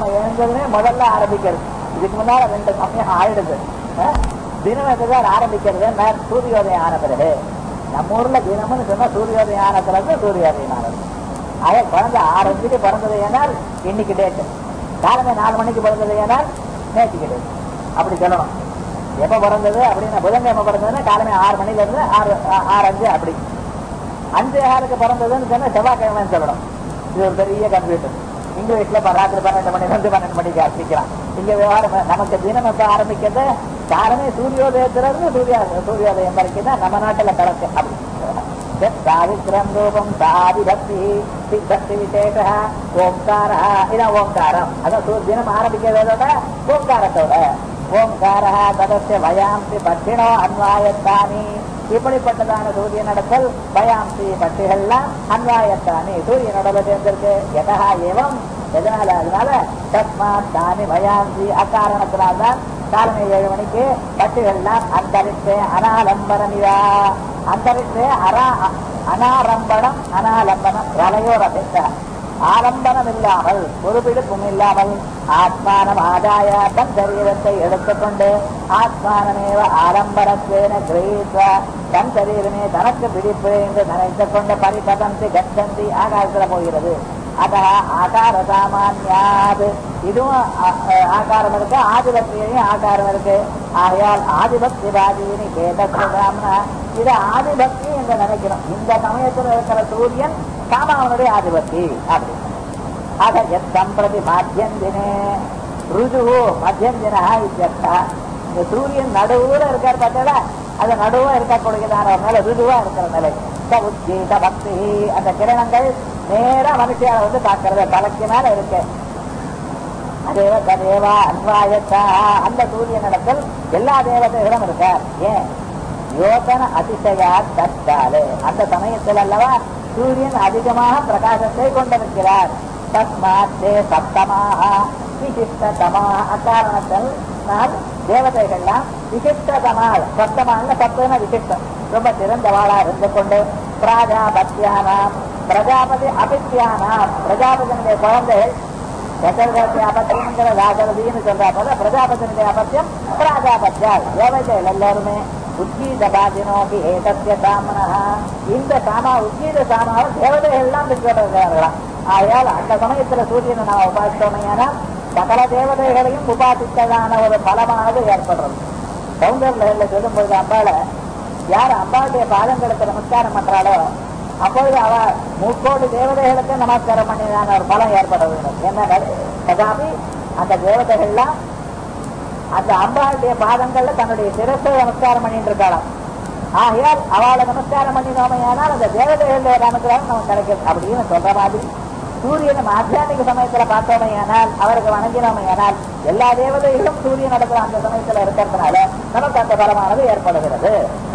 எழுந்ததுமே முதல்ல ஆரம்பிக்கிறது. இதுக்கு முன்னால 2 சமயம் ஆயிடுது. தினம் எதுதான் ஆரம்பிக்கிறது சூரியோதயம் ஆன பிறகு. நம்ம ஊர்ல தினம்னு சொன்னா சூரியோதயம் ஆன பிறகு சூரியோதயம் ஆனது. அதே குழந்தை 6 மணிக்கு பிறந்தது ஏனால் இன்னைக்கு டேட்டு, காலமே 4 மணிக்கு பிறந்தது ஏனால் நேற்றுக்கு டேட்டு, அப்படி சொல்லணும். எப்ப பிறந்தது அப்படின்னா புதன்கிழமை பிறந்ததுன்னா காலமே 6 மணில இருந்து 6:05 அப்படி. 5:06 பிறந்ததுன்னு சொன்னா செவ்வாய்க்கிழமைன்னு சொல்லணும். இது ஒரு பெரிய கம்ப்யூட்டர். இங்கிலீஷ்ல ராத்திரி 12 மணிலிருந்து 12 மணிக்கு ஆரம்பிக்கலாம். இங்க விவகாரம் நமக்கு தினம் எப்ப ஆரம்பிக்கிறது காலமே சூரியோதயத்திலிருந்து சூரியோதயம் வரைக்கும் தான் நம்ம நாட்டுல கணக்கு. அப்படி சாவித்ரம் ரூபம் சாதிபக்தி சித்தி விசேஷ ஓம்கார. இதான் ஓம்காரம். அதான் தினம் ஆரம்பிக்கிறதோட ஓம்காரத்தோட ஓம்கார ததஸ்ய வயாம்சி பட்சிணோ அன்வாயத்தானி. இப்படிப்பட்டதான சூரிய நடத்தல் வயாம்சி பட்சிகள்லாம் அன்வாயத்தானி சூரிய நடவில் சேர்ந்திருக்கு. எதா ஏவம் எதனால அதனால தஸ்மாத் தானி வயாம்சி அக்காரணத்தினால்தான் காலமே 7 மணிக்கு பட்சிகள்லாம் அந்தரித்தே அனாலம்பரமிவா. அந்தரித்தே அனாரம்பணம் அனாலம்பனம் வலையோரபித்த ஆலம்பனம் இல்லாமல் ஒரு பிடிப்பும் இல்லாமல் ஆத்மானம் ஆதாய தன் சரீரத்தை எடுத்துக்கொண்டு ஆத்மானமேவ ஆலம்பரத்வேன கிரகித்வ தன் சரீரமே தனக்கு பிடிப்பு என்று நினைத்துக் கொண்டு பரிபதந்தி கச்சந்தி ஆகாரத்தில் போகிறது. அத ஆகார சாமான்யாது இதுவும் ஆகாரம் இருக்கு, ஆதிபக்தியையும் ஆகாரம் இருக்கு. ஆகையால் ஆதிபக்தி பாதினி கேதா இது ஆதிபக்தி என்று நினைக்கணும். இந்த சமயத்தில் இருக்கிற சூரியன் காமாவனுடைய ஆதிபக்தி அப்படி. ஆக எத்தம்பிரதி மத்தியந்தினே ருஜு மத்தியந்தினா இத்தியர்த்தா. இந்த சூரியன் நடுவுல இருக்கார் பார்த்தா அது நடுவா இருக்கக்கூடியதான ஒரு நிலை, ருஜுவா இருக்கிற நிலை. உத்கீத பக்தி அந்த கிரணங்கள் நேரா மனுஷியால வந்து பார்க்கறது தலைக்கு மேல இருக்கு. அதேவ ததேவா அன்வாயத்தா அந்த சூரிய நடத்தல் எல்லா தேவதைகளும் இருக்கார். ஏன் யோசன அதிசயா தத்தாலே அந்த சமயத்தில் அல்லவா சூரியன் அதிகமாக பிரகாசத்தை கொண்டிருக்கிறார். தஸ்மாத்தே சப்தமாக விசிஷ்டதமாக அக்காரணத்தில் நான் தேவதைகள்லாம் விசிஷ்டதமாக சப்தமாக சப்தன விசிஷ்டம் ரொம்ப சிறந்தவாளா இருந்து கொண்டு பிராஜாபத்தியானாம் பிரஜாபதி அபித்தியானாம் பிரஜாபதியினுடைய குழந்தைகள் தசரதி அபத்தியங்கிற ராஜவதினு சொல்றா போல பிரஜாபதியினுடைய அபத்தியம் பிராஜாபத்தியால் தேவதைகள் எல்லாருமே உத்கீதபாதினோபி ஏதஸ்ய சாமனா இந்த சாமா உத்கீத சாமாவை தேவதைகள் எல்லாம் பெற்றுகிறார்களாம். ஆகையால் அந்த சமயத்துல சூரியனை நாம் உபாசித்தோமையானா சகல தேவதைகளையும் உபாசித்ததான ஒரு பலமானது ஏற்படுறது. சௌந்தர்ல சொல்லும் பொழுது அம்பாள யார் அம்பாளுடைய பாதங்களுக்கு நமஸ்காரம் பண்றாளோ அப்பொழுது அவ 3 கோடி தேவதைகளுக்கு நமஸ்காரம் பண்ணினான ஒரு பலம் ஏற்படுறது. என்ன கதாபி அந்த தேவதைகள்லாம் அந்த அம்பாளுடைய பாதங்கள்ல தன்னுடைய சிரத்தை நமஸ்காரம் பண்ணிட்டு இருக்காளாம். ஆகையால் அவளை நமஸ்காரம் பண்ணினோமையானால் அந்த தேவதைகளுடைய நமஸ்காரம் நமக்கு கிடைக்கும் அப்படின்னு சொல்ற மாதிரி சூரியனை ஆத்தியானிக சமயத்துல பார்த்தோமையானால் அவருக்கு வணங்கினோமையானால் எல்லா தேவதைகளும் சூரியன் நடக்கிற அந்த சமயத்துல இருக்கிறதுனால நமக்கு அந்த பலமானது ஏற்படுகிறது.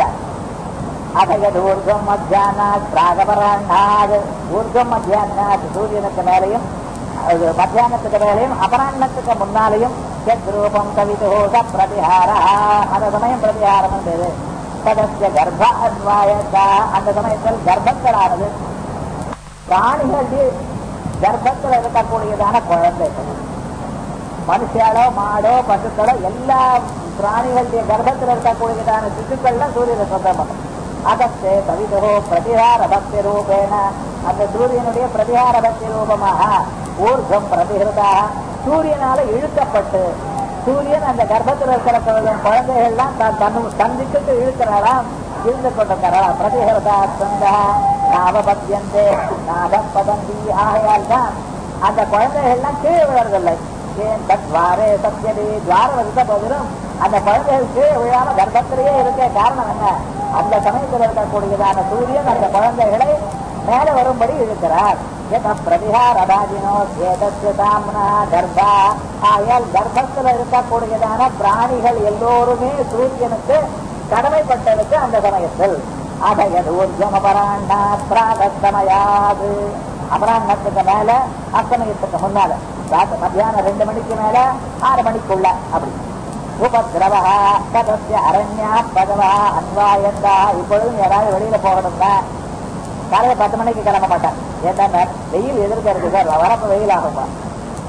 அதையது ஊர்கம் மத்தியானாத் பிராகபராண்டாது ஊர்கம் மத்தியானாத் சூரியனுக்கு மேலையும் மத்தியானத்துக்கு மேலையும் அபராண்ணத்துக்கு முன்னாலையும் ரூபம் கவிதோட பிரதிஹாரா அந்த சமயம் பிரதிஹாரம் பேரு. சதஸ்ய கர்ப்ப அன்வாயதா அந்த சமயத்தில் கர்ப்பங்களானது பிராணிகளுடைய கர்ப்பத்தில் இருக்கக்கூடியதான குழந்தைகள் மனுஷாலோ மாடோ பசுக்களோ எல்லா பிராணிகளுடைய கர்ப்பத்தில் இருக்கக்கூடியதான சிசுக்கள்லாம் சூரியனை சொந்தம் பண்ணும். அதே கவிதோ பிரதிஹார பக்தி ரூபேன அந்த சூரியனுடைய பிரதிஹார பக்தி ரூபமாக ஊர்கம் பிரதிகிருதாக சூரியனால இழுக்கப்பட்டு சூரியன் அந்த கர்ப்பத்தில் இருக்கிற குழந்தைகள்லாம் தந்திக்கு இழுக்கிறாளாம் இருந்து கொண்டிருக்கிறாள். பிரதிகிருதா சந்தா நாவபத்தியந்தே நாவபதந்தி ஆகையால் தான் அந்த குழந்தைகள்லாம் கீழே விழறதில்லை. ஏன் தத்வாரே சத்தியதி துவாரம் இருந்த போதிலும் அந்த குழந்தைகள் கீழே விழாம கர்ப்பத்திலேயே இருக்க காரணம் என்ன? அந்த சமயத்தில் இருக்கக்கூடியதான சூரியன் அந்த குழந்தைகளை மேல வரும்படி இருக்கிறார். பிரதிஹாரபாதினோ ஏதா கர்ப்பா ஆயால் கர்ப்பத்தில் இருக்கக்கூடியதான பிராணிகள் எல்லோருமே சூரியனுக்கு கடமைப்பட்டிருக்கு அந்த சமயத்தில். அதையது ஊர்ஜம் அபராண்டா பிராகஸ்தமயாது அபராண்டத்துக்கு மேல அஸ்தமயத்துக்கு முன்னால மத்தியானம் 2 மணிக்கு மேல 6 மணிக்குள்ள அப்படி உபதிரவா கதஸ்ய அரண்யா பகவா அன்வாயந்தா. இப்பொழுதும் யாராவது வெளியில போகணும்னா காலையில் 10 மணிக்கு கிளம்ப மாட்டான். ஏன்னா வெயில் எதிர்க்க இருக்கு சார் வரப்ப வெயில் ஆகும்பா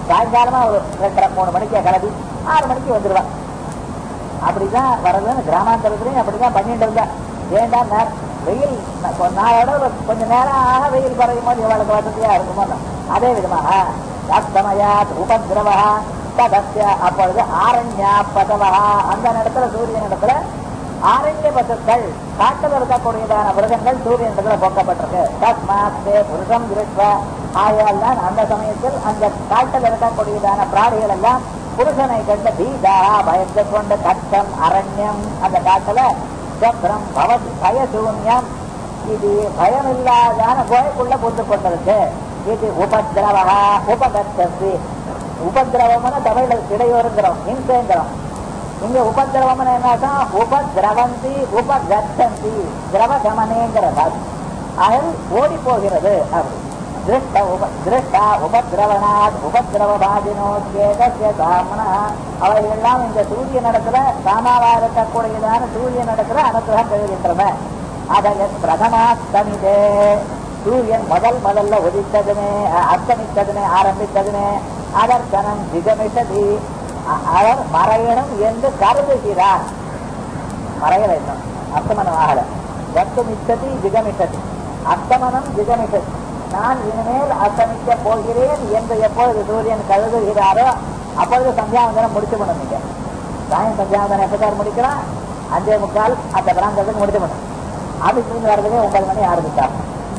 சாயங்காலமா ஒரு 2:30-3 மணிக்கு கிளம்பி 6 மணிக்கு வந்துடுவா. அப்படிதான் வர்றதுன்னு கிராமாந்தரத்துலையும் அப்படிதான் பண்ணிட்டு இருந்தா. ஏண்டா வெயில் நாளோட கொஞ்சம் நேரம் ஆக வெயில் குறையும் போது இவளுக்கு வசதியா இருக்குமோ அதே விதமாக அஸ்தமயாத் உபதிரவா ததஸ்ய அப்பொழுது ஆரண்யா பதவா அந்த இடத்துல சூரியன் இடத்துல ஆரண்ய பசுக்கள் காட்டில் இருக்கக்கூடியதான மிருகங்கள் சூரியன் இடத்துல போக்கப்பட்டிருக்கு. தஸ்மாத்தே புருஷம் திருஷ்வ ஆயால் தான் அந்த சமயத்தில் அந்த காட்டில் இருக்கக்கூடியதான பிராணிகள் எல்லாம் புருஷனை கண்ட பீதா பயந்து கொண்டு கட்டம் அரண்யம் அந்த காட்டுல சப்ரம் பவத் பயசூன்யம் இது பயம் இல்லாதான கோயக்குள்ள புரிந்து கொண்டிருக்கு. இது உபதிரவா உபகத்தி உபதிரவம்னு தமிழ்ல இடையோருங்கிறோம் ஹிம்சேங்கிறோம். இங்க உபதிரவம்னு என்னன்னா உபதிரவந்தி உபகத்தி திரவகமனேங்கிறது அதில் ஓடி போகிறது. அப்படி திருஷ்டா உபதிரவனாத் உபதிரவபாதினோத்யேதஸ்ய சாமனா அவையெல்லாம் இந்த சூரிய நடத்துல சாமாவா இருக்கக்கூடியதான சூரிய நடத்துல அனுகிரகம் பெறுகின்றன. அதற்கு பிரதமாஸ்தமிதே சூரியன் முதல்ல உதித்ததுமே அஸ்தமித்ததுமே ஆரம்பித்ததுமே அதர்சனம் ஜிகமிஷதி அவர் மறையணும் என்று கருதுகிறார். மறையல இன்னும் அஸ்தமனம் ஆகல. வத்துமிச்சதி ஜிகமிஷதி அஸ்தமனம் ஜிகமிஷதி நான் இனிமேல் அஸ்தமிக்க போகிறேன் என்று எப்பொழுது சூரியன் கருதுகிறாரோ அப்பொழுது சந்தியாவந்தனம் முடிச்சு பண்ணுங்க. சாயம் சந்தியாவந்தனம் எப்போதான் முடிக்கலாம்? 5:45 அந்த பிராந்தத்துக்கு முடிச்சு பண்ணும். ஆபீஸ்ல வர்றதுக்கு 9 மணி ஆரம்பிச்சாங்க.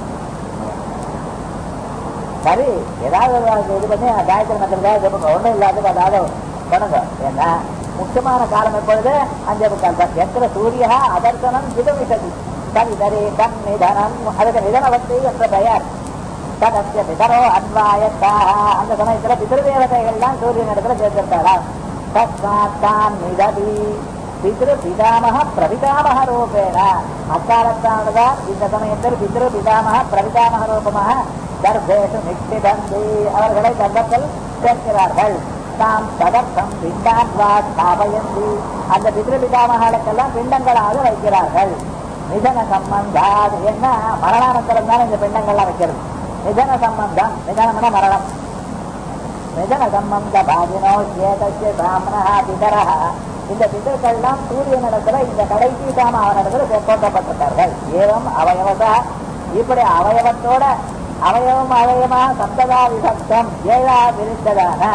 சரி ஏதாவது இது பண்ணி காயத்ரி மந்திரத்தை ஒன்றும் இல்லாத அதாவது பண்ணுங்க. ஏன்னா முக்கியமான காலம் எப்பொழுது 5:45 தான். எத்தனை சூரியா அதர்சனம் ஜிதமிஷதி கவிதரி கண் நிதனம் அதுக்கு நிதனவத்தை என்ற பெயர் ததஸ்ய பிதரோ அன்வாயத்தாக அந்த சமயத்துல பிதிருதேவதைகள்லாம் சூரியன் இடத்துல சேர்த்திருக்காரா. தஸ்மாத்தான் நிததி பிதிரு பிதாமக பிரபிதாமக ரூபேன அக்காலத்தானதான் இந்த சமயத்தில் பிதிரு பிதாமக பிரபிதாமக ரூபமாக கர்ப்பேஷு நிக்ஷிபந்தி அவர்களை கர்ப்பத்தில் சேர்க்கிறார்கள். தாம் ததர்த்தம் பிண்டான்வா ஸ்தாபயந்தி அந்த பிதிரு பிதாமகளுக்கெல்லாம் பிண்டங்களாக வைக்கிறார்கள். நிதன சம்பந்தாது என்ன மரணானந்தரம் தான் இந்த பிண்டங்கள்லாம் வைக்கிறது. நிதன சம்பந்தம் நிதனம்னா மரணம். நிதன சம்பந்த பாதினோ ஏதஸ்ய பிராமணா பிதரா இந்த பிதர்கள்லாம் சூரிய நடத்துல இந்த கடைசி சாம அவனிடத்துல போட்டப்பட்டிருக்கார்கள். ஏவம் அவயவதா இப்படி அவயவத்தோட அவயவம் அவயமா சப்ததா விபக்தம் 7ஆ பிரித்ததான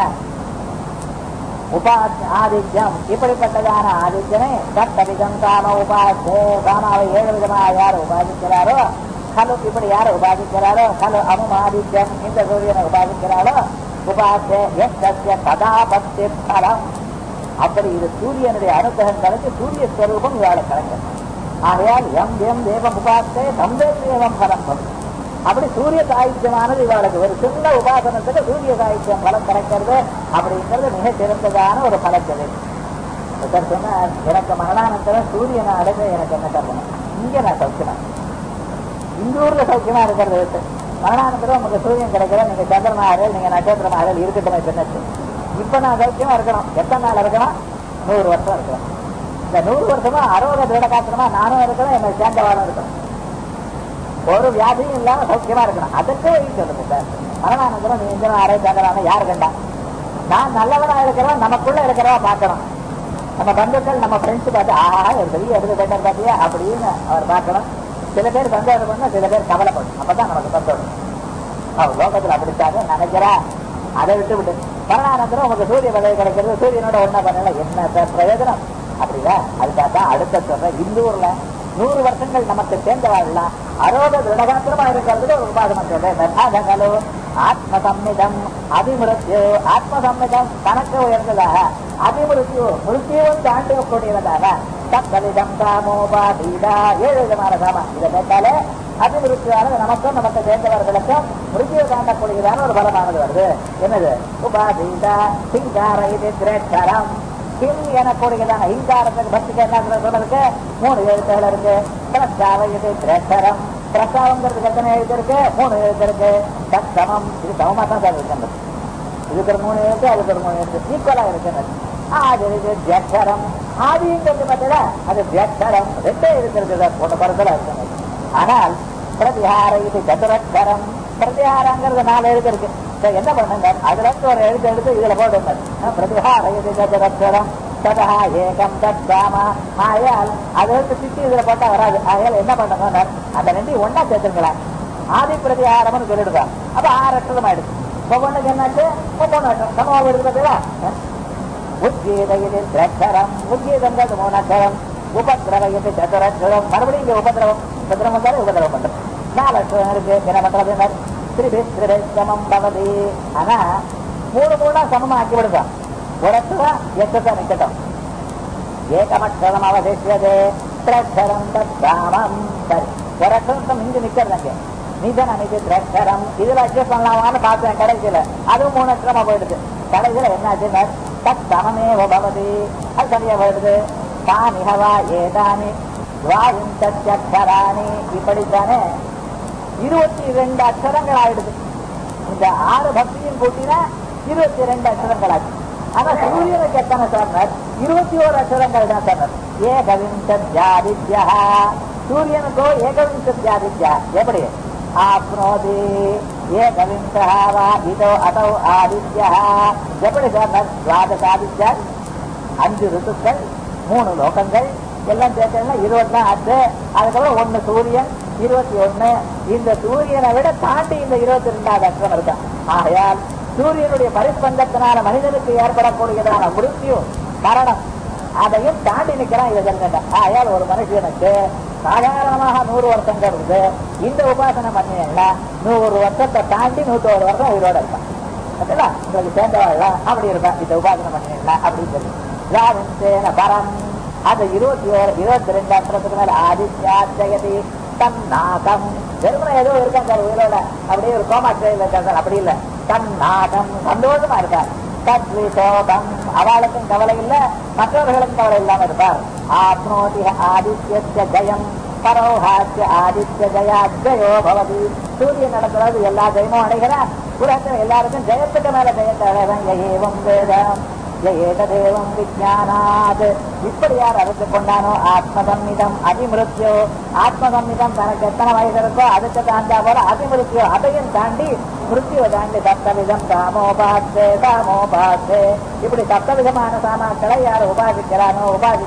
ஆதித்யம் இப்படிப்பட்டதான ஆதித்யனை தத்தவிதம் காம உபாசே காமாவை 7 விதமாக யார் உபாதிக்கிறாரோ கலு இப்படி யார் உபாதிக்கிறாரோ கலு அமும் ஆதித்யம் இந்த சூரியனை உபாதிக்கிறாரோ உபாசே எஸ்ய கதாபத்தி பலம் அப்படி இது சூரியனுடைய அனுகிரகம் கலந்து சூரிய ஸ்வரூபம் இவாளை கலங்கும். ஆகையால் எம் எம் தேவம் உபாசே தம்பேவம் பலம் அப்படி சூரிய சாகித்யமானது இவாளுக்கு ஒரு சின்ன உபாசனத்துக்கு சூரிய சாகித்யம் பலம் கிடைக்கிறது. அப்படிங்கிறது மிக சிறந்ததான ஒரு பலச்சது. சொன்ன எனக்கு மரணானந்தரம் சூரியனை அடைஞ்ச எனக்கு என்ன கருதணும்? இங்க நான் சௌக்கியமா இந்த ஊர்ல சௌக்கியமா இருக்கிறது. மரணானந்தரம் உங்களுக்கு சூரியன் கிடைக்கிற நீங்க சந்திரமாகல் நீங்க நட்சத்திரமாகல் இருக்கட்டும். பின்னச்சு இப்ப நான் சௌக்கியமா இருக்கணும். எத்தனை நாள் இருக்கணும்? 100 வருஷம் இருக்கணும். இந்த 100 வருஷமா அரோக திருடகாத்திரமா நானும் இருக்கணும், என்னை சேர்ந்தவாளும் இருக்கணும். ஒரு வியாதியும் இல்லாம சௌக்கியமா இருக்கணும். அதுக்கு வழி சொல்லுங்க சார். மரணானந்தரம் நீ இந்த ஆரோக்கியமான யாரு கண்டா? நான் நல்லவனா இருக்கிறவன் நமக்குள்ள இருக்கிறவா பார்க்கணும். நம்ம பந்துக்கள் நம்ம ஃப்ரெண்ட்ஸ் பார்த்து ஆஹா ஒரு பெரிய எடுத்து போயிட்டார் பார்த்தியா அப்படின்னு அவர் பார்க்கணும். சில பேர் சந்தோஷம் பண்ண சில பேர் கவலைப்படும். அப்பதான் நமக்கு சந்தோஷம். அவர் லோகத்துல அப்படித்தாங்க நினைக்கிறா. அதை விட்டு மரணானந்தரம் உங்களுக்கு சூரிய பதவி கிடைக்கிறது. சூரியனோட ஒன்னா பண்ணல என்ன பிரயோஜனம்? அப்படின்னா அதுக்காக அடுத்த சொல்ற இந்த ஊர்ல 100 வருஷங்கள் நமக்கு சேர்ந்தவாழ்லாம் அரோத திருடகாத்திரமா இருக்கிறதுக்கு ஒரு உபாதனம் சொல்றேன். ஆத்ம சம்மிதம் அபிமிருத்தியோ ஆத்ம சம்மிதம் கணக்கு உயர்ந்ததாக அபிமிருத்தியோ மிருத்தியும் தாண்டி கூடியதாக தத்தலிதம் காமோபாதீதா 7 விதமான சாமா. இதை கேட்டாலே அபிமிருத்தியானது நமக்கும் நமக்கு சேர்ந்தவர்களுக்கும் மிருத்தியை தாண்டக்கூடியதான ஒரு பலமானது வருது. என்னது? உபாதீதா சிங்கார இது திரேட்சரம் கிம் எனக்கூடியதான இங்காரத்துக்கு பக்திக்கு என்ன சொல்றதுக்கு 3 எழுத்துகள் இருக்கு. பிரஸ்தாவயது திரேட்சரம் பிரஸ்தாவங்கிறதுக்கு எத்தனை எழுத்து இருக்கு? 3 எழுத்து இருக்கு. தத்தமம் இது சமமா தான் சார் இருக்கின்றது. இதுக்கு ஒரு 3 எழுத்து அதுக்கு ஒரு 3 எழுத்து ஈக்குவலா இருக்கின்றது. அது ஜட்சரம் ஆதிங்கிறது பார்த்தா அது ஜட்சரம் 2 எழுத்து சார் போட்ட படத்துல இருக்கின்றது. ஆனால் பிரதிஹார இது சதுரட்சரம் பிரதிஹாரங்கிறது 4 எழுத்து இருக்கு. என்ன பண்ணுங்க, அதுல இருந்து ஒரு எடுத்து இதுல போட்டு பிரதிஹாரம் ததா ஏகம் தத்தாமா. ஆயால் அதுல இருந்து சித்தி இதுல போட்டா வராது. ஆயால் என்ன பண்ணுங்க, அந்த ரெண்டையும் ஒன்னா சேர்த்துங்களா ஆதி பிரதிஹாரம்னு சொல்லிடுதா. அப்ப 6 அக்ஷரம் ஆயிடுச்சு. ஒவ்வொன்றுக்கு என்னாச்சு 3 அக்ஷரம் சமமாக இருக்குதா. உத்கீதம் திரட்சரம், உத்கீதம் 3 அக்ஷரம், உபதிரவயத்தை சதுரட்சரம். மறுபடியும் இங்க உபதிரவம் வந்தாலும் உபதிரவம் பண்றது 4 அக்ஷரம் இருக்கு. என்ன பண்றது, திரிபிஸ்திரிசமம் பவதி. ஆனா 3 சமமா ஆக்கி விடுதா. ஒரு அக்ஷரம் எச்சா நிக்கட்டும். ஏகமக்ஷரம் அவசிஷதே திரட்சரம் தத்தாமம். சரி, ஒரு அக்ஷரம் இங்கு நிக்கிறதாங்க நீதான் அன்னைக்கு திரட்சரம். இதுல அட்ஜஸ்ட் பண்ணலாமான்னு பார்த்தேன் கடைசியில. அதுவும் 3 அக்ஷரமா போயிடுது. கடைசியில என்னாச்சுன்னா தத்தமமே பவதி, அது சரியா போயிடுது. தானிஹவா ஏதானி துவாயுந்தராணி. இப்படித்தானே 22 அக்ஷரங்கள் ஆயிடுது. இந்த 6 பக்தியும் கூட்டினா 22 அக்ஷரங்கள் ஆச்சு. ஆனா சூரியனுக்கு எத்தனை சொன்னார்? 21 அக்ஷரங்கள் தான் சொன்னார். ஏகவிம்சத்யாதித்யா. சூரியனுக்கோ ஏகவிம்சத்யாதித்யா. எப்படி ஆப்னோதி ஏகவிம்சா வா இதோ அதோ ஆதித்யா. எப்படி சொன்னார்? துவாதசாதித்யா, 5 ரித்துக்கள், 3 லோகங்கள் எல்லாம் சேர்த்தா 20 ஆச்சு. அதுக்கப்புறம் 1 சூரியன் 21. இந்த சூரியனை விட தாண்டி இந்த 22வது அக்ஷரம் இருக்கான். ஆகையால் சூரியனுடைய பரிஸ்பந்தத்தினால மனிதனுக்கு ஏற்படக்கூடியதான மிருத்யு மரணம் அதையும் தாண்டி நிற்கிறான் இதை தெரிஞ்சுட்டா. ஆகையால் ஒரு மனுஷனுக்கு சாதாரணமாக 100 வருஷங்கள் இருக்கு. இந்த உபாசனை பண்ணினா 100 வருஷத்தை தாண்டி 101 வருஷம் உயிரோட இருக்கான். உங்களுக்கு சேர்ந்தவாழ்லாம் அப்படி இருக்கா. இந்த உபாசனை பண்ணினா அப்படின்னு சொல்லி பரம். அது 22 அக்ஷரத்துக்கு மேல ஆதித்யாஜயதி தன்னாகம். வெறுமனை ஏதோ இருக்காங்க உயிரோட, அப்படியே ஒரு கோமாட்சியில் இருக்காங்க. அப்படி இல்லை, தன்னாகம் சந்தோஷமா இருக்கார். தத்விசோகம், அவளுக்கும் கவலை இல்லை, மற்றவர்களுக்கும் கவலை இல்லாம இருப்பார். ஆப்னோதி ஆதித்ய ஜயம் பரோஹாத்திய ஆதித்ய ஜயாஜயோ பவதி. சூரியன் நடக்கிறது எல்லா ஜெயமும் அடைகிறார். உலகத்தில் எல்லாருக்கும் ஜெயத்துக்கு மேல ஜெயத்தை அடைவன். ஏவம் வேதம் ஏதேவம் விஜானாத். இப்படி யார் அறிந்து கொண்டானோ ஆத்மசம்மிதம் அதிமிருத்தியோ. ஆத்மசம்மிதம் தனக்கு எத்தனை வயசு இருக்கோ அதுக்கு தாண்டா போல அதிமிருத்தியோ, அதையும் தாண்டி மிருத்தியோ தாண்டி சப்தவிதம் சாமோபாசே சாமோபாசே. இப்படி சப்தவிதமான சாமாக்களை யார் உபாசிக்கிறானோ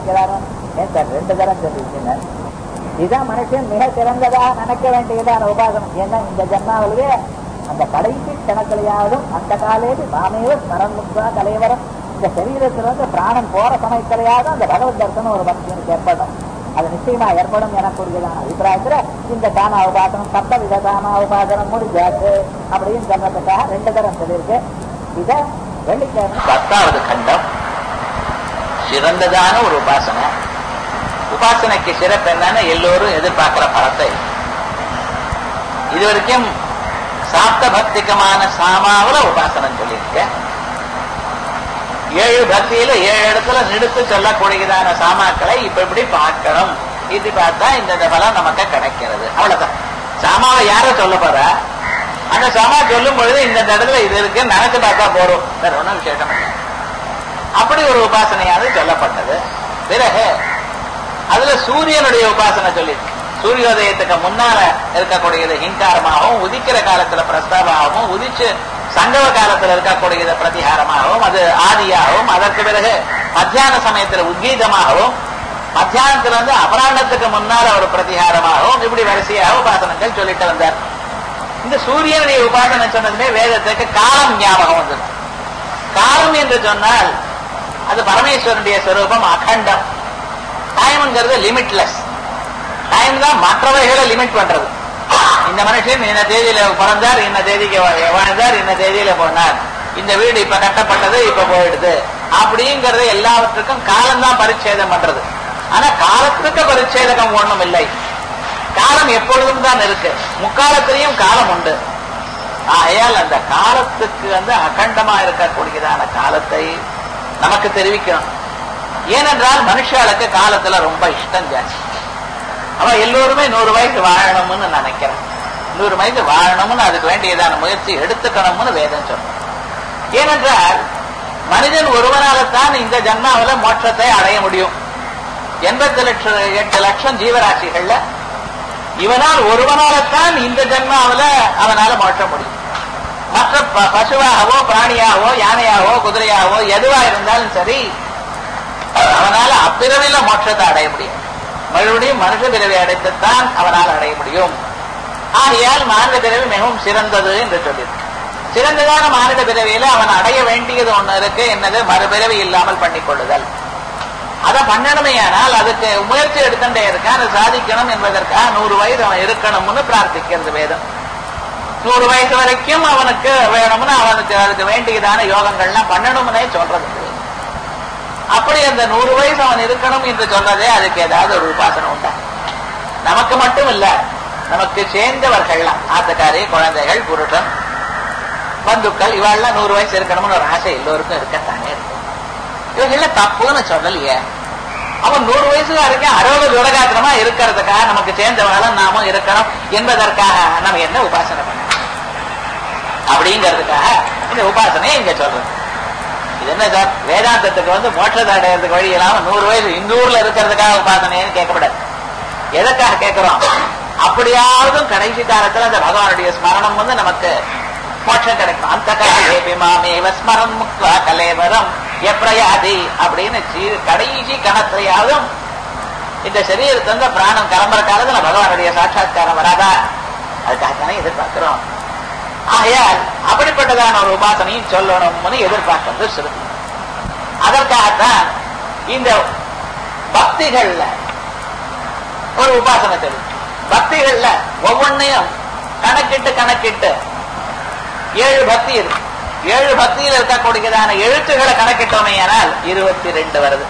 என்ற 2 தரம் சொல்லிச்சுங்க. இதான் மனுஷன் மிக சிறந்ததா நினைக்க வேண்டியதான உபாசனம். ஏன்னா இந்த ஜன்மாவிலேயே அந்த கடைசி கணக்கிலையாவதும் அந்த காலேது மாமேவ ஸ்மரன் முக்தா கலைவரம். இந்த சரீரத்திலிருந்து பிராணம் போற சமயத்திலேயாவது அந்த பகவத் தர்சனம் ஒரு பக்தியனுக்கு ஏற்படும். அது நிச்சயமா ஏற்படும் எனக்கூடியதான அபிப்பிராயத்துல இந்த காம உபாசனம் சப்தவித காம உபாசனம் முடிஞ்சாச்சு அப்படின்னு சொல்றதுக்காக 2 தரம் சொல்லியிருக்கு. இத வெள்ளிக்கிழமை 10வது கண்டம் சிறந்ததான ஒரு உபாசனை. உபாசனைக்கு சிறப்பு என்னன்னு எல்லோரும் எதிர்பார்க்கிற பலத்தை இதுவரைக்கும் சாப்த பக்திகமான சாமாவில உபாசனம் சொல்லியிருக்கேன். 7 பக்தியில 7 இடத்துல நிறுத்து சொல்லக்கூடியதான சாமாக்களை இப்ப இப்படி பார்க்கணும். இது பார்த்தா இந்த பலம் நமக்கு கிடைக்கிறது. அவ்வளவுதான். சாமாவை யார சொல்ல போற, அந்த சாமா சொல்லும் பொழுது இந்த இடத்துல இது இருக்கு நினைச்சு பார்த்தா போறோம், வேற ஒன்றும் விசேஷம் இல்லை. அப்படி ஒரு உபாசனையானது சொல்லப்பட்டது. பிறகு அதுல சூரியனுடைய உபாசனை சொல்லியிருக்கு. சூரியோதயத்துக்கு முன்னால இருக்கக்கூடியது ஹிங்காரமாகவும், உதிக்கிற காலத்துல பிரஸ்தாபாகவும், உதிச்சு சங்கவ காலத்துல இருக்கக்கூடியது பிரதிகாரமாகவும், அது ஆதியாகவும், அதற்கு பிறகு மத்தியான சமயத்துல உத்கீதமாகவும், மத்தியானத்துல இருந்து அபராண்டத்துக்கு முன்னால ஒரு பிரதிகாரமாகவும், இப்படி வரிசையாக உபாசனங்கள் சொல்லிட்டு வந்தார். இந்த சூரியனுடைய உபாசனை சொன்னதுமே வேதத்துக்கு காலம் ஞாபகம் வந்தது. காலம் என்று சொன்னால் அது பரமேஸ்வரனுடைய ஸ்வரூபம் அகண்டம். டைம்ங்கிறது லிமிட்லெஸ். டைம் தான் மற்றவைகளை லிமிட் பண்றது. இந்த மனுஷன் இந்த தேதியில பிறந்தார், இந்த தேதிக்கு வாழ்ந்தார், இந்த தேதியில போனார், இந்த வீடு இப்ப கட்டப்பட்டது இப்ப போயிடுது அப்படிங்கறது எல்லாவற்றுக்கும் காலம்தான் பரிச்சேதம் பண்றது. ஆனா காலத்துக்கு பரிச்சேதகம் ஒண்ணும் இல்லை. காலம் எப்பொழுதும் தான் இருக்கு. முக்காலத்திலையும் காலம் உண்டு. ஆகையால் அந்த காலத்துக்கு அகண்டமா இருக்கக்கூடியதான காலத்தை நமக்கு தெரிவிக்கணும். ஏனென்றால் மனுஷாளுக்கு காலத்துல ரொம்ப இஷ்டம் ஜாஸ்தி. அவன் எல்லோருமே 100 வயசு வாழணும்னு நினைக்கிறேன். 100 வயசு வாழணும்னு அதுக்கு வேண்டியதான முயற்சி எடுத்துக்கணும்னு வேதம் சொல்றோம். ஏனென்றால் மனிதன் ஒருவனால்தான் இந்த ஜன்மாவில மோட்சத்தை அடைய முடியும். 88 லட்சம் மற்ற பசுவாகவோ பிராணியாகவோ யானையாகவோ குதிரையாகவோ எதுவா இருந்தாலும் சரி அவனால அப்பிறவில மோட்சத்தை அடைய முடியும். மறுபடியும் மனுஷ பிறவி அடைத்துத்தான் அவனால் அடைய முடியும். ஆகையால் மானிட பிறவி மிகவும் சிறந்தது என்று சொல்லியிருக்கு. சிறந்ததான மானிட பிறவியில அவன் அடைய வேண்டியது ஒண்ணு இருக்கு. என்னது? மறுபிறவி இல்லாமல் பண்ணிக்கொள்ளுதல். அதை பண்ணணுமையானால் அதுக்கு முயற்சி எடுத்துட்டே இருக்கான். அதை சாதிக்கணும் என்பதற்காக 100 வயது அவன் இருக்கணும்னு பிரார்த்திக்கிறது வேதம். 100 வயசு வரைக்கும் அவனுக்கு வேணும்னு அவனுக்கு அதுக்கு வேண்டியதான யோகங்கள்லாம் பண்ணணும்னே சொல்றது. அப்படி அந்த 100 வயசு அவன் இருக்கணும் என்று சொல்றதே அதுக்கு ஏதாவது ஒரு உபாசனம் உண்டா? நமக்கு மட்டும் இல்ல, நமக்கு சேர்ந்தவர்கள்லாம் ஆத்தக்காரி, குழந்தைகள், புருஷன், பந்துக்கள் இவாள்லாம் 100 வயசு இருக்கணும்னு ஒரு ஆசை எல்லோருக்கும் இருக்கத்தானே இருக்கு. இவங்கள தப்புன்னு சொல்லலையே. அவன் 100 வயசுல இருக்க 60 உலகாத்திரமா இருக்கிறதுக்காக நமக்கு சேர்ந்தவர்களும் நாமும் இருக்கணும் என்பதற்காக நம்ம என்ன உபாசனை பண்ண அப்படிங்கிறதுக்காக இந்த உபாசனையை இங்க சொல்றது. இது என்ன சார்? வேதாந்தத்துக்கு மோட்சத்தை அடையிறதுக்கு வழி இல்லாம 100 வயசு இந்த ஊர்ல இருக்கிறதுக்காக உபாசனைன்னு கேட்கப்படாது. எதற்காக கேட்கிறோம்? அப்படியாவது கடைசி காலத்துல அந்த பகவானுடைய ஸ்மரணம் நமக்கு மோட்சம் கிடைக்கும். அந்த காலேபிமாமேவ ஸ்மரன் முக்வா கலேவரம் எப்ரயாதி அப்படின்னு கடைசி கணத்திலையாவது இந்த சரீரத்தை பிராணம் கிளம்புற காலத்துல பகவானுடைய சாட்சாத்காரம் வராதா? அதுக்காகத்தானே எதிர்பார்க்கிறோம். ஆகையால் அப்படிப்பட்டதான ஒரு உபாசனையும் சொல்லணும்னு எதிர்பார்க்கிறது சிறுமி. அதற்காகத்தான் இந்த பக்திகள்ல ஒரு உபாசனை தெரியும். பக்திகள்ல ஒவ்வொன்னையும் கணக்கிட்டு 7 பக்தி இருக்கு. 7 பக்தியில் இருக்கக்கூடியதான எழுத்துக்களை கணக்கிட்டோமே ஆனால் 22 வருது.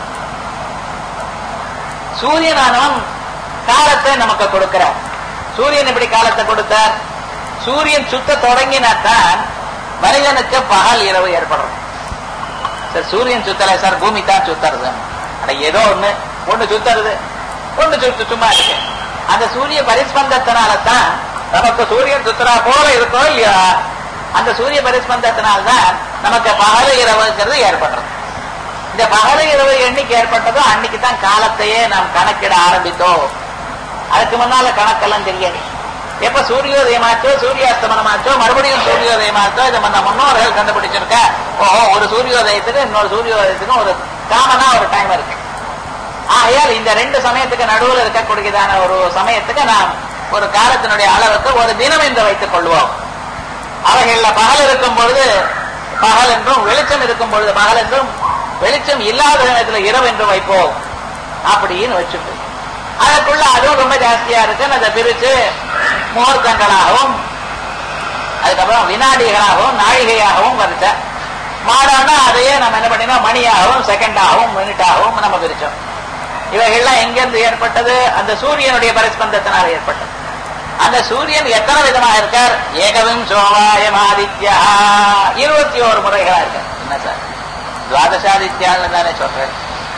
சூரியனானவன் காலத்தை நமக்கு கொடுக்கிறார். சூரியன் எப்படி காலத்தை கொடுத்தார்? சூரியன் சுத்த தொடங்கினாத்தான் மனிதனுக்கு பகல் இரவு ஏற்படும். சார் சூரியன் சுத்தலை சார், பூமி தான் சுத்தறது. ஏதோ ஒண்ணு சுத்தறது, ஒண்ணு சும்மா இருக்கு. அந்த சூரிய பரிஸ்பந்தத்தினால்தான் நமக்கு சூரியன் சுத்தரா போல இருக்கோ இல்லையா, அந்த சூரிய பரிஸ்பந்தத்தினால்தான் நமக்கு பகல் இரவுங்கிறது ஏற்படுறது. இந்த பகல் இரவு எண்ணிக்கை ஏற்பட்டதோ அன்னைக்குதான் காலத்தையே நாம் கணக்கிட ஆரம்பித்தோம். அதுக்கு முன்னால கணக்கெல்லாம் தெரியாது. எப்ப சூரியோதயமாச்சோ சூரியாஸ்தமனமாச்சோ மறுபடியும் சூரியோதயமாச்சோ இதை நம்ம முன்னோர்கள் கண்டுபிடிச்சிருக்க. ஒரு சூரியோதயத்துக்கு இன்னொரு சூரியோதயத்துக்கும் ஒரு காமனா ஒரு டைம் இருக்கு. ஆகையால் இந்த 2 சமயத்துக்கு நடுவில் இருக்கக்கூடியதான ஒரு சமயத்துக்கு நாம் ஒரு காலத்தினுடைய அளவுக்கு ஒரு தினம் என்று வைத்துக் கொள்வோம். அவைகள்ல பகல் இருக்கும் பொழுது பகல் என்றும், வெளிச்சம் இருக்கும் பொழுது பகல் என்றும், வெளிச்சம் இல்லாத நேரத்துல இரவு என்று வைப்போம் அப்படின்னு வச்சுட்டு அதற்குள்ள அதுவும் ரொம்ப ஜாஸ்தியா இருக்கு. அதை பிரிச்சு முகூர்த்தங்களாகவும் அதுக்கப்புறம் வினாடிகளாகவும் நாழிகையாகவும் வரிச்ச மாடோன்னா அதையே நம்ம என்ன பண்ணினா மணியாகவும் செகண்டாகவும் மினிட்டாகவும் நம்ம பிரிச்சோம். இவைகள்லாம் எங்கிருந்து ஏற்பட்டது? அந்த சூரியனுடைய பரிஸ்பந்தத்தினால் ஏற்பட்டது. அந்த சூரியன் எத்தனை விதமாக இருக்கார்? ஏகவிம் சோமாயம் ஆதித்யா 21 முறைகளா இருக்கார். என்ன சார் துவாதசாதித்யான்னு தானே சொல்றேன்.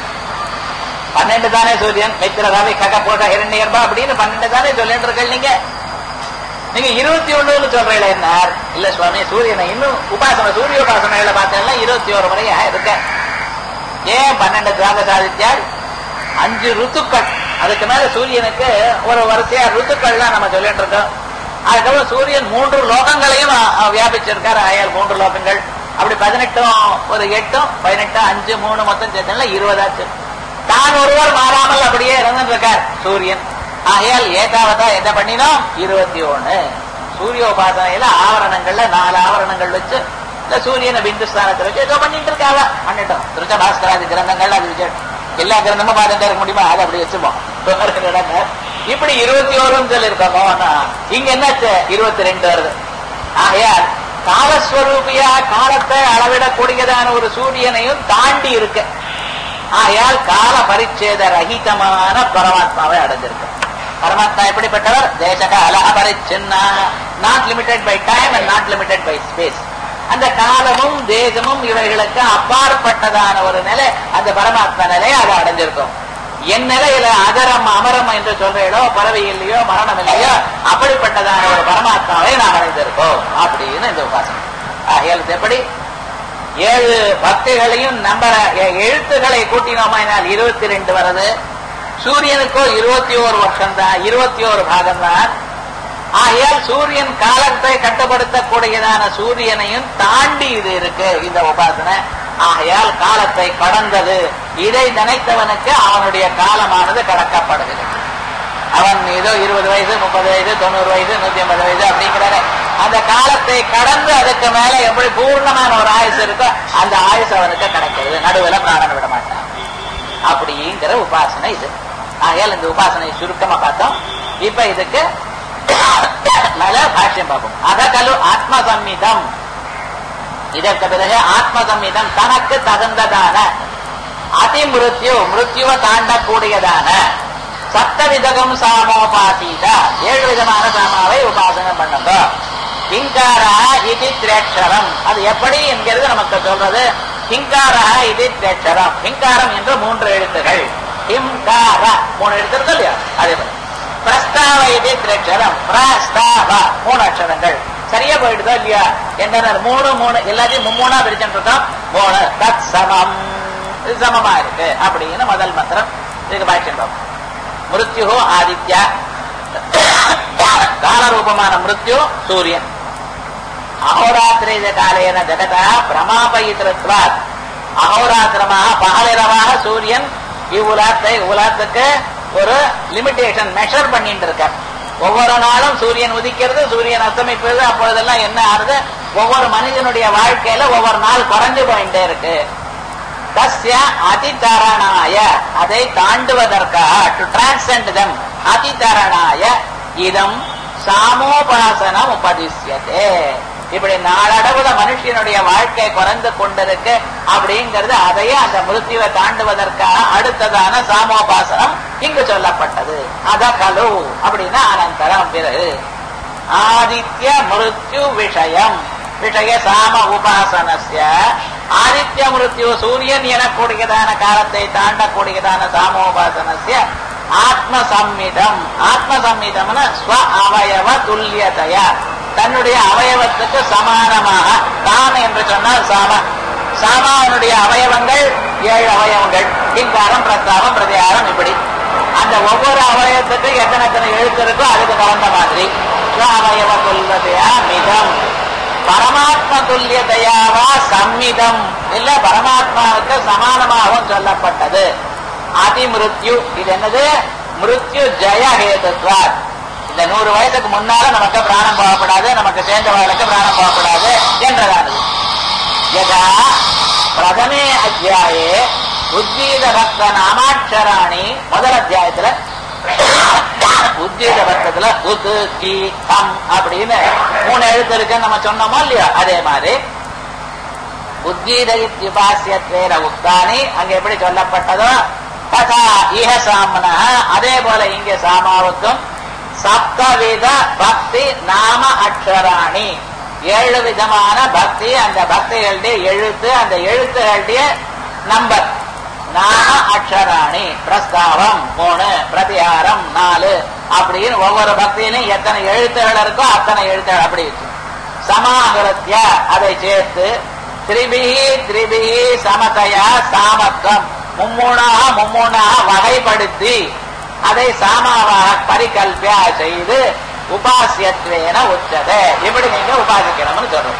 12 தானே சூரியன், மித்திர ரவி கக போட்ட இரண்யர்பா அப்படின்னு 12 தானே சொல்லிட்டு இருக்க. நீங்க 21 சொல்றீங்களா? என்ன இல்ல சுவாமி, சூரியனை இன்னும் உபாசனை சூரியோபாசனைகளை பார்த்தா 21 முறையா இருக்க. ஏன் 12 துவாதசாதித்யால்? 5 ருத்துக்கள். அதுக்கு மேல சூரியனுக்கு ஒரு வரிசையா ருத்துக்கள்லாம் நம்ம சொல்லிட்டு இருக்கோம். அதுக்கப்புறம் சூரியன் 3 லோகங்களையும் வியாபிச்சிருக்காரு. ஆயால் 3 லோகங்கள். அப்படி 18 ஒரு 8 18 5 3 மொத்தம் சேர்த்தா 20 ஆச்சு. தான் ஒருவர் மாறாமல் அப்படியே இருந்திருக்கார் சூரியன். ஆகையால் ஏகாவதா என்ன பண்ணினோம்? 21. சூரியோபாசனையில ஆவரணங்கள்ல 4 ஆவரணங்கள் வச்சு இந்த சூரியனை பிந்துஸ்தானத்தில் வச்சு ஏதோ பண்ணிட்டு இருக்காங்க. பண்ணிட்டோம். திருச்ச பாஸ்கராதி கிரந்தங்கள் அது வச்சு எல்லா கிரந்தமும் பார்த்துட்டு இருக்க முடியுமா? அதை அப்படி வச்சுப்போம். இப்படி 21 சொல்லியிருக்கோம். இங்க என்னாச்சு? 22 வருது. ஆகையால் காலஸ்வரூபியா காலத்தை அளவிடக்கூடியதான ஒரு சூரியனையும் தாண்டி இருக்கு. ஆகையால் கால பரிச்சேத ரஹிதமான பரமாத்மாவை அடைஞ்சிருக்கு. பரமாத்மா எப்படிப்பட்டவர்? தேசகால அபரிச்சின்னா, not limited by time and not limited by space. அந்த காலமும் தேசமும் இவைகளுக்கு அப்பாற்பட்டதான ஒரு நிலை, அந்த பரமாத்மா நிலையை அதை அடைஞ்சிருக்கும். என் நிலையில அதரம் அமரம் என்று சொல்றீங்களோ, பறவை இல்லையோ மரணம் இல்லையோ அப்படிப்பட்டதான ஒரு பரமாத்மாவை நாம் அடைந்திருக்கோம் அப்படின்னு இந்த உபாசனை. ஆகையால் எப்படி 7 பக்திகளையும் நம்பர எழுத்துக்களை கூட்டினோமானால் 22 வருது. சூரியனுக்கோ 21 வருஷம் தான், 21 பாகம் தான். ஆகையால் சூரியன் காலத்தை கட்டுப்படுத்தக்கூடியதான சூரியனையும் தாண்டி இது இருக்கு இந்த உபாசனை. ஆகையால் காலத்தை கடந்தது. இதை நினைத்தவனுக்கு அவனுடைய காலமானது கடக்கப்படுகிறது. அவன் ஏதோ 20 வயசு 30 வயசு 90 வயசு 150 வயசு அப்படிங்கிறாரு. அந்த காலத்தை கடந்து அதுக்கு மேல எப்படி பூர்ணமான ஒரு ஆயுசு இருக்கோ அந்த ஆயுசு அவனுக்கு கிடைக்கிறது. நடுவில் பிராணம் விட மாட்டான். அப்படிங்கிற உபாசனை இது. ஆகையால் இந்த உபாசனை சுருக்கமா பார்த்தோம். இப்ப இதுக்கு மேல பாஷ்யம் பார்ப்போம். அதகலு ஆத்ம சம்மிதம். இதற்கு பிறகு ஆத்ம சம்மிதம் தனக்கு தகுந்ததான அதிமிருத்யு மிருத்யுவை தாண்டக்கூடியதான சப்தவிதகம் சாமோபாசீத 7 விதமான சாமாவை உபாசனம் பண்ணுங்க. கிங்காரா இது திரேட்சரம். அது எப்படி என்கிறது நமக்கு சொல்றது. கிங்காரா இது திரேட்சரம். கிங்காரம் என்று 3 எழுத்துகள். கிங்கார 3 எழுத்து இருக்கு இல்லையா? அதே மாதிரி பிரஸ்தாவ இது திரேட்சரம். பிரஸ்தாவ 3 அக்ஷரங்கள். சரியா போயிடுதோ இல்லையா? என்ன 3 எல்லாத்தையும் 3 பிரிச்சுட்டு இருக்கோம். 3 தத் சமம். இது சமமா இருக்கு அப்படின்னு முதல் மந்திரம். இதுக்கு பாக்கியம் பார்ப்போம். மிருத்யு ஆதித்யா. காலரூபமான மிருத்யு சூரியன். அஹோராத்திர காலேன ஜகதா பிரமாபயித்வாத். அஹோராத்திரமாக பகலிரவாக சூரியன் இவ்வுலகத்துக்கு ஒரு லிமிடேஷன் மெஷர் பண்ணிட்டு இருக்கார். ஒவ்வொரு நாளும் சூரியன் உதிக்கிறது, சூரியன் அஸ்தமிப்பது. அப்பொழுதெல்லாம் என்ன ஆறுது? ஒவ்வொரு மனிதனுடைய வாழ்க்கையில ஒவ்வொரு நாள் குறைஞ்சு போயிட்டே இருக்கு. தஸ்ய அதிதரணாய அதை தாண்டுவதற்காக டு டிரான்செண்ட் தம் அதிதரணாய இதம் சாமோபாசனம் உபதிஷ்யதே. இப்படி நாளடவுல மனுஷனுடைய வாழ்க்கை குறைந்து கொண்டிருக்கு அப்படிங்கிறது அதையே அந்த மிருத்யுவை தாண்டுவதற்காக அடுத்ததான சாமோபாசனம் இங்கு சொல்லப்பட்டது. அத கலு அப்படின்னா அனந்தரம் பிறகு ஆதித்ய மிருத்யு விஷயம் விஷய சாம உபாசனஸ்ய ஆதித்ய மிருத்யு சூரியன் எனக்கூடியதான காலத்தை தாண்டக்கூடியதான சாமோபாசனஸ்ய ஆத்ம சம்மிதம். ஆத்ம சம்மிதம்னா ஸ்வ அவயவ துல்லியதையா தன்னுடைய அவயவத்துக்கு சமானமாக. தாம் என்று சொன்னால் சாம. சாமாவனுடைய அவயவங்கள் 7 அவயவங்கள். கிங்காரம் பிரஸ்தாவம் பிரதிகாரம். இப்படி அந்த ஒவ்வொரு அவயவத்துக்கு எத்தனை எழுத்து இருக்கோ அதுக்கு தகுந்த மாதிரி ஸ்வ அவயவ துல்லியதையா மிதம். பரமாத்ம துல்லியதையாவா சம்மிதம் இல்ல பரமாத்மாவுக்கு சமானமாகவும் சொல்லப்பட்டது. அதிமிருத்யு. இது என்னது? மிருத்யு ஜெய ஹேதுத்வாத். இந்த 100 வயசுக்கு முன்னால நமக்கு பிராணம் போகப்படாது, நமக்கு சேர்ந்தவர்களுக்கு பிராணம் போகப்படாது என்றதானது. யதா பிரதமே அத்தியாயே உத்கீத பக்த நாமாட்சராணி. முதல் அத்தியாயத்துல உத்கீத பக்தத்துல உத் கி கம் அப்படின்னு 3 எழுத்து இருக்குன்னு நம்ம சொன்னோமோ இல்லையா? அதே மாதிரி உத்கீத இத்யுபாஸ்யத்வேன உக்தானி அங்க எப்படி சொல்லப்பட்டதோ ததா இஹ சாமன அதே போல இங்க சாமாவுக்கும் சப்தவித பக்தி நாம அக்ஷராணி 7 விதமான பக்தி. அந்த பக்திகளுடைய எழுத்து, அந்த எழுத்துகளுடைய நம்பர். நாம அக்ஷராணி பிரஸ்தாவம் 3 பிரதிகாரம் 4 அப்படின்னு ஒவ்வொரு பக்தியிலும் எத்தனை எழுத்துகள் இருக்கோ அத்தனை எழுத்துகள் அப்படி இருக்கு. சமாகிருத்திய அதை சேர்த்து திரிபிகி சமதையா சாமத்துவம் மும்மூணாக வகைப்படுத்தி அதை சாமாவாக பரிகல்பியா செய்து உபாசியத்வேன உச்சதே. இப்படி நீங்க உபாசிக்கணும்னு சொல்றோம்.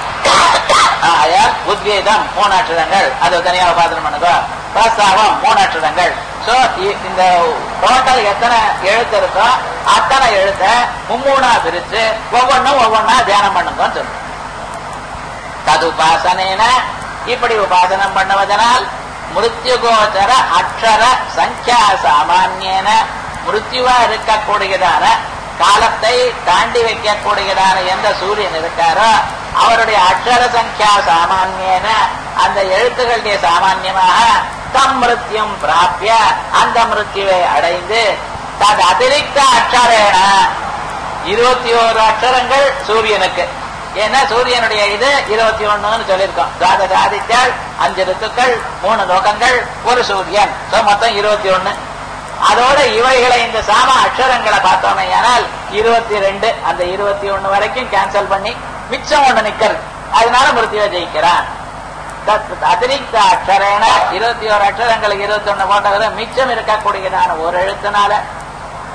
உத்கீதம் 3 அக்ஷரங்கள், அது தனியா உபாசனம் பண்ணுங்க. பிரஸ்தாவம் 3 அக்ஷரங்கள். சோ இந்த டோட்டல் எத்தனை எழுத்து இருக்கோ அத்தனை எழுத்த மும்மூணா பிரிச்சு ஒவ்வொன்னா தியானம் பண்ணுங்கன்னு சொல்றோம். தது உபாசனேன இப்படி உபாசனம் பண்ணுவதனால் மிருத்யுகோச்சர அக்ஷர சங்கியா சாமான்யேன மிருத்யுவா இருக்கக்கூடியதான காலத்தை தாண்டி வைக்கக்கூடியதான எந்த சூரியன் இருக்காரோ அவருடைய அக்ஷர சங்கியா சாமான்யேன அந்த எழுத்துக்களுடைய சாமான்யமாக தம் மிருத்யும் பிராபிய அந்த மிருத்யுவை அடைந்து தது அதிரிக்த அக்ஷரேன 21 அக்ஷரங்கள் சூரியனுக்கு. ஏன்னா சூரியனுடைய இது 21 சொல்லியிருக்கோம். துவாதச ஆதித்யால் 5 ரித்துக்கள் 3 லோகங்கள் 1 சூரியன். மொத்தம் 21. அதோட இவைகளை இந்த சாம அக்ஷரங்களை பார்த்தோமே ஆனால் 22. அந்த 21 வரைக்கும் கேன்சல் பண்ணி மிச்சம் 1 நிக்கிறது. அதனால மிருத்யுவை ஜெயிக்கிறான். அதிரிக்த அக்ஷரேன 21 அக்ஷரங்களுக்கு 21 போட்டவரை மிச்சம் இருக்கக்கூடியதான ஒரு எழுத்தினால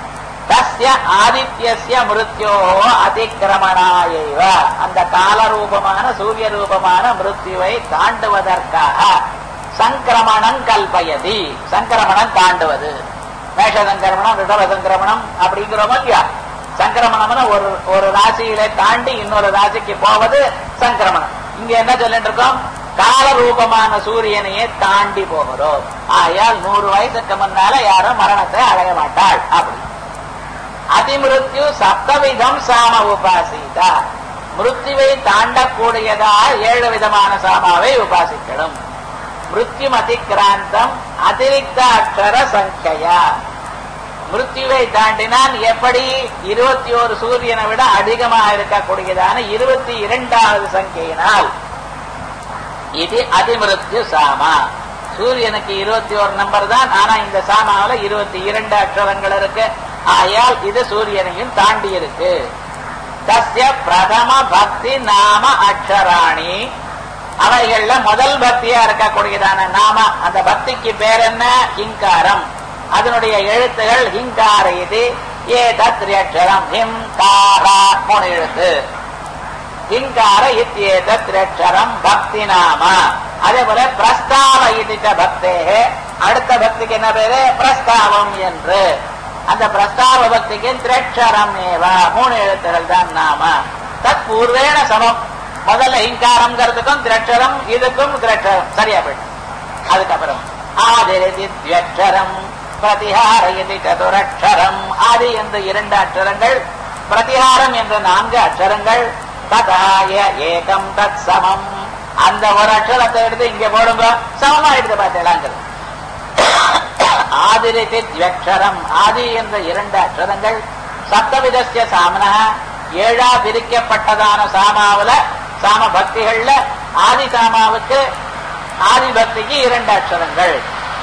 தஸ்ய ஆதித்யஸ்ய மிருத்யோ அதிக்கிரமணாயைவ அந்த காலரூபமான சூரிய ரூபமான மிருத்யுவை தாண்டுவதற்காக சங்கிரமணம் கல்பயதி. சங்கிரமணம் தாண்டுவது, மேஷ சங்கிரமணம் ரிஷப சங்கிரமணம் அப்படிங்கிறோமோ இல்லையா? சங்கிரமணம்னா ஒரு ராசியில தாண்டி இன்னொரு ராசிக்கு போவது சங்கிரமணம். இங்க என்ன சொல்லிட்டு இருக்கோம்? காலரூபமான சூரியனையே தாண்டி போகிறோம். ஆயால் 100 வயசுக்கு முன்னால யாரும் மரணத்தை அடைய மாட்டாள். அப்படி அதிமிருத்யு சப்தவிதம் சாம உபாசிதா. மிருத்யுவை தாண்டக்கூடியதா 7 விதமான சாமாவை உபாசிக்கணும். மிருத்யும் அதிகிராந்தம் அதிரிக்த அக்ஷர சங்கையா. மிருத்யுவை தாண்டினால் எப்படி 21 சூரியனை விட அதிகமாக இருக்கக்கூடியதான 22வது சங்கையினால் இது அதிமிருத்யு சாமா. சூரியனுக்கு 21 நம்பர் தான், ஆனா இந்த சாமாவில 22 அக்ஷரங்கள் இருக்கு. ஆயால் இது சூரியனையும் தாண்டி இருக்கு. தஸ்ய பிரதம பக்தி நாம அக்ஷராணி. அவைகள்ல முதல் பக்தியா இருக்கக்கூடியதான நாம, அந்த பக்திக்கு பேர் என்ன? ஹிங்காரம். அதனுடைய எழுத்துகள் ஹிங்கார. இது ஏதத் அக்ஷரம் ஹிங்காரா 3 எழுத்து. ஹிங்கார இத்யேதத் அக்ஷரம் பக்தி நாம. அதே போல பிரஸ்தாவ இதிச்ச பக்தே. அடுத்த பக்திக்கு என்ன பேரு? பிரஸ்தாவம் என்று. அந்த பிரஸ்தாவ பக்திக்கு திரட்சரம் ஏவ 3 எழுத்துகள் தான் நாம. தத் பூர்வேண சமம். முதல்ல ஹிங்காரம்ங்கிறதுக்கும் திரட்சரம், இதுக்கும் திரட்சரம் சரியா போயிடும். அதுக்கப்புறம் ஆதிரதி தியட்சரம் பிரதிஹார இது சதுரக்ஷரம். ஆதி என்ற 2 அக்ஷரங்கள், பிரதிஹாரம் என்ற 4 அக்ஷரங்கள். ததாய ஏகம் தத் சமம். அந்த ஒரு அக்ஷரத்தை எடுத்து இங்க போடுங்க, சமமா எடுத்து பார்த்தேலாங்கிறது. ஆதிரிதி தியட்சரம். ஆதி என்ற 2 அக்ஷரங்கள். சப்தவிதஸ்ய சாமன 7 பிரிக்கப்பட்டதான சாமாவுல சாம பக்திகள்ல ஆதி சாமாவுக்கு ஆதி பக்திக்கு 2 அக்ஷரங்கள்.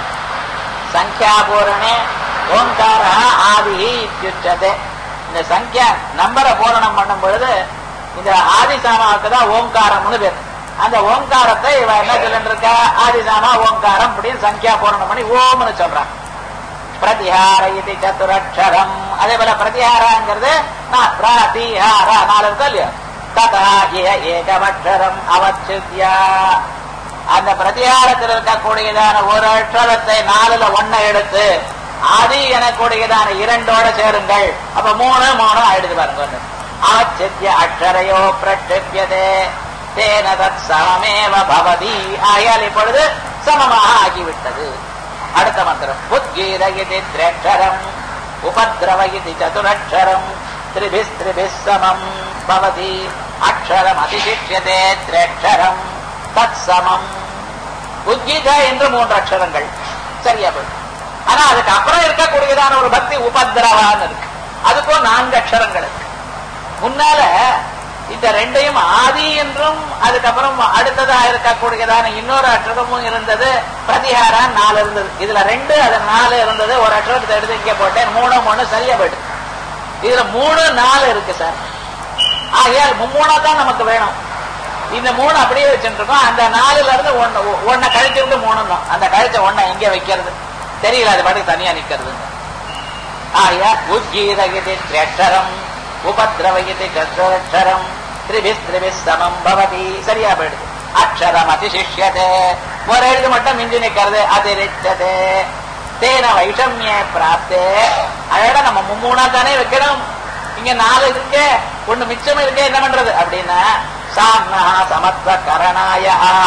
சங்கியாபூரணே ஓங்கார ஆதி இத்யுச்சதே. இந்த சங்கியா நம்பரை பூரணம் பண்ணும் பொழுது இந்த ஆதி சாமாவுக்கு தான் ஓங்காரம்னு பேர். அந்த ஓங்காரத்தை இவ என்ன சொல்லிட்டு இருக்கா? ஆதிசாமா ஓங்காரம் அப்படின்னு சங்கியா பூரணம் பண்ணி ஓம்னு சொல்றான். பிரதிஹார இது சதுரக்ஷரம். அதே போல பிரதிஹாரங்கிறது பிரதிஹார 4 இருக்கா இல்லையா? ததா ஏகமக்ஷரம் அவச்சித்யா. அந்த பிரதிஹாரத்தில் இருக்கக்கூடியதான ஒரு அக்ஷரத்தை 4ல 1 எடுத்து ஆதி எனக்கூடியதான 2ஓட சேருங்கள். அப்ப 3 3 ஆயிடுது பாருங்க. அவச்சித்ய அக்ஷரையோ பிரட்சிப்யதே தேன தத் சமமேவ பவதி. ஆயால் இப்பொழுது சமமாக ஆகிவிட்டது. அடுத்த மந்திரம் உத்கீர இது திரட்சரம் உபத்ரவ இது சதுரக்ஷரம் திரிபிஸ் சமம் பவதி. அக்ஷரம் அதிசிஷ்யதே திரட்சரம் தத் சமம். உத்கீத என்று 3 அக்ஷரங்கள் சரியா போயிடும். ஆனா அதுக்கு அப்புறம் இருக்கக்கூடியதான ஒரு பக்தி உபத்ரவான்னு இருக்கு. அதுக்கும் 4 அக்ஷரங்கள் இருக்கு. முன்னால இந்த 2ஐயும் ஆதி என்றும் அதுக்கப்புறம் அடுத்ததா இருக்கக்கூடியதான இன்னொரு அக்ஷரமும் இருந்தது. பிரதிஹாரா 4 இருந்தது. இதுல 2 அது 4 இருந்தது. ஒரு அக்ஷரத்தை எடுத்து இங்க போட்டேன். 3 3 சரியா போயிட்டு. இதுல 3 4 இருக்கு சார். ஆகையால் 3 தான் நமக்கு வேணும். இந்த 3 அப்படியே வச்சுட்டு இருக்கோம். அந்த 4ல இருந்து 1 கழிச்சிருந்து 3 தான். அந்த கழிச்ச 1 எங்க வைக்கிறது தெரியல. அது பாட்டுக்கு தனியா நிக்கிறது. ஆயா உத்கீதகிதி திரட்சரம் உபத்ரவகிதி சதுரக்ஷரம் திரிபிஸ் சமம் பவதி. சரியா போயிடுது. அக்ஷரம் அதிசிஷ்யதே. ஒரு எழுது மட்டும் மிஞ்சி நிக்கிறது. அதிரிச்சதே தேன வைஷமிய பிராப்தே. அதோட நம்ம 3 தானே வைக்கணும். இங்க 4 இருக்கு, 1 மிச்சம் இருக்கு. என்ன பண்றது அப்படின்னா சாம்னா சமத்வ கரணாய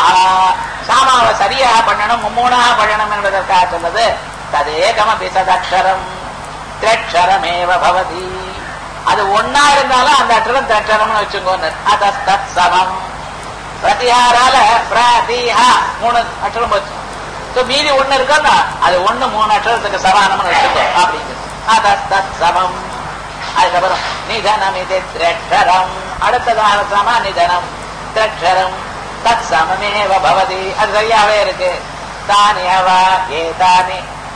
சாமாவை சரியா பண்ணணும், 3 பண்ணணும் என்பதற்காக சொன்னது. ததேகமபி சதக்ஷரம் திரட்சரமேவ பவதி. அது 1 இருந்தாலும் அந்த அக்ஷரம் திரட்சரம்னு வச்சுக்கோங்க. அதஸ்தத் சமம். பிரதிஹாரால பிரதிஹா 3 அக்ஷரம் வச்சு மீதி 1 இருக்கா, அது 1 3 அக்ஷரத்துக்கு சமானம்னு வச்சுக்கோ அப்படிங்கிறது. அதஸ்தத் சமம். அதுக்கப்புறம் நிதனம் இது திரட்சரம். அடுத்ததாக சம நிதனம் திரட்சரம் தத் சமமேவ பவதி. அது சரியாவே இருக்கு. தானி அவா ஏதானி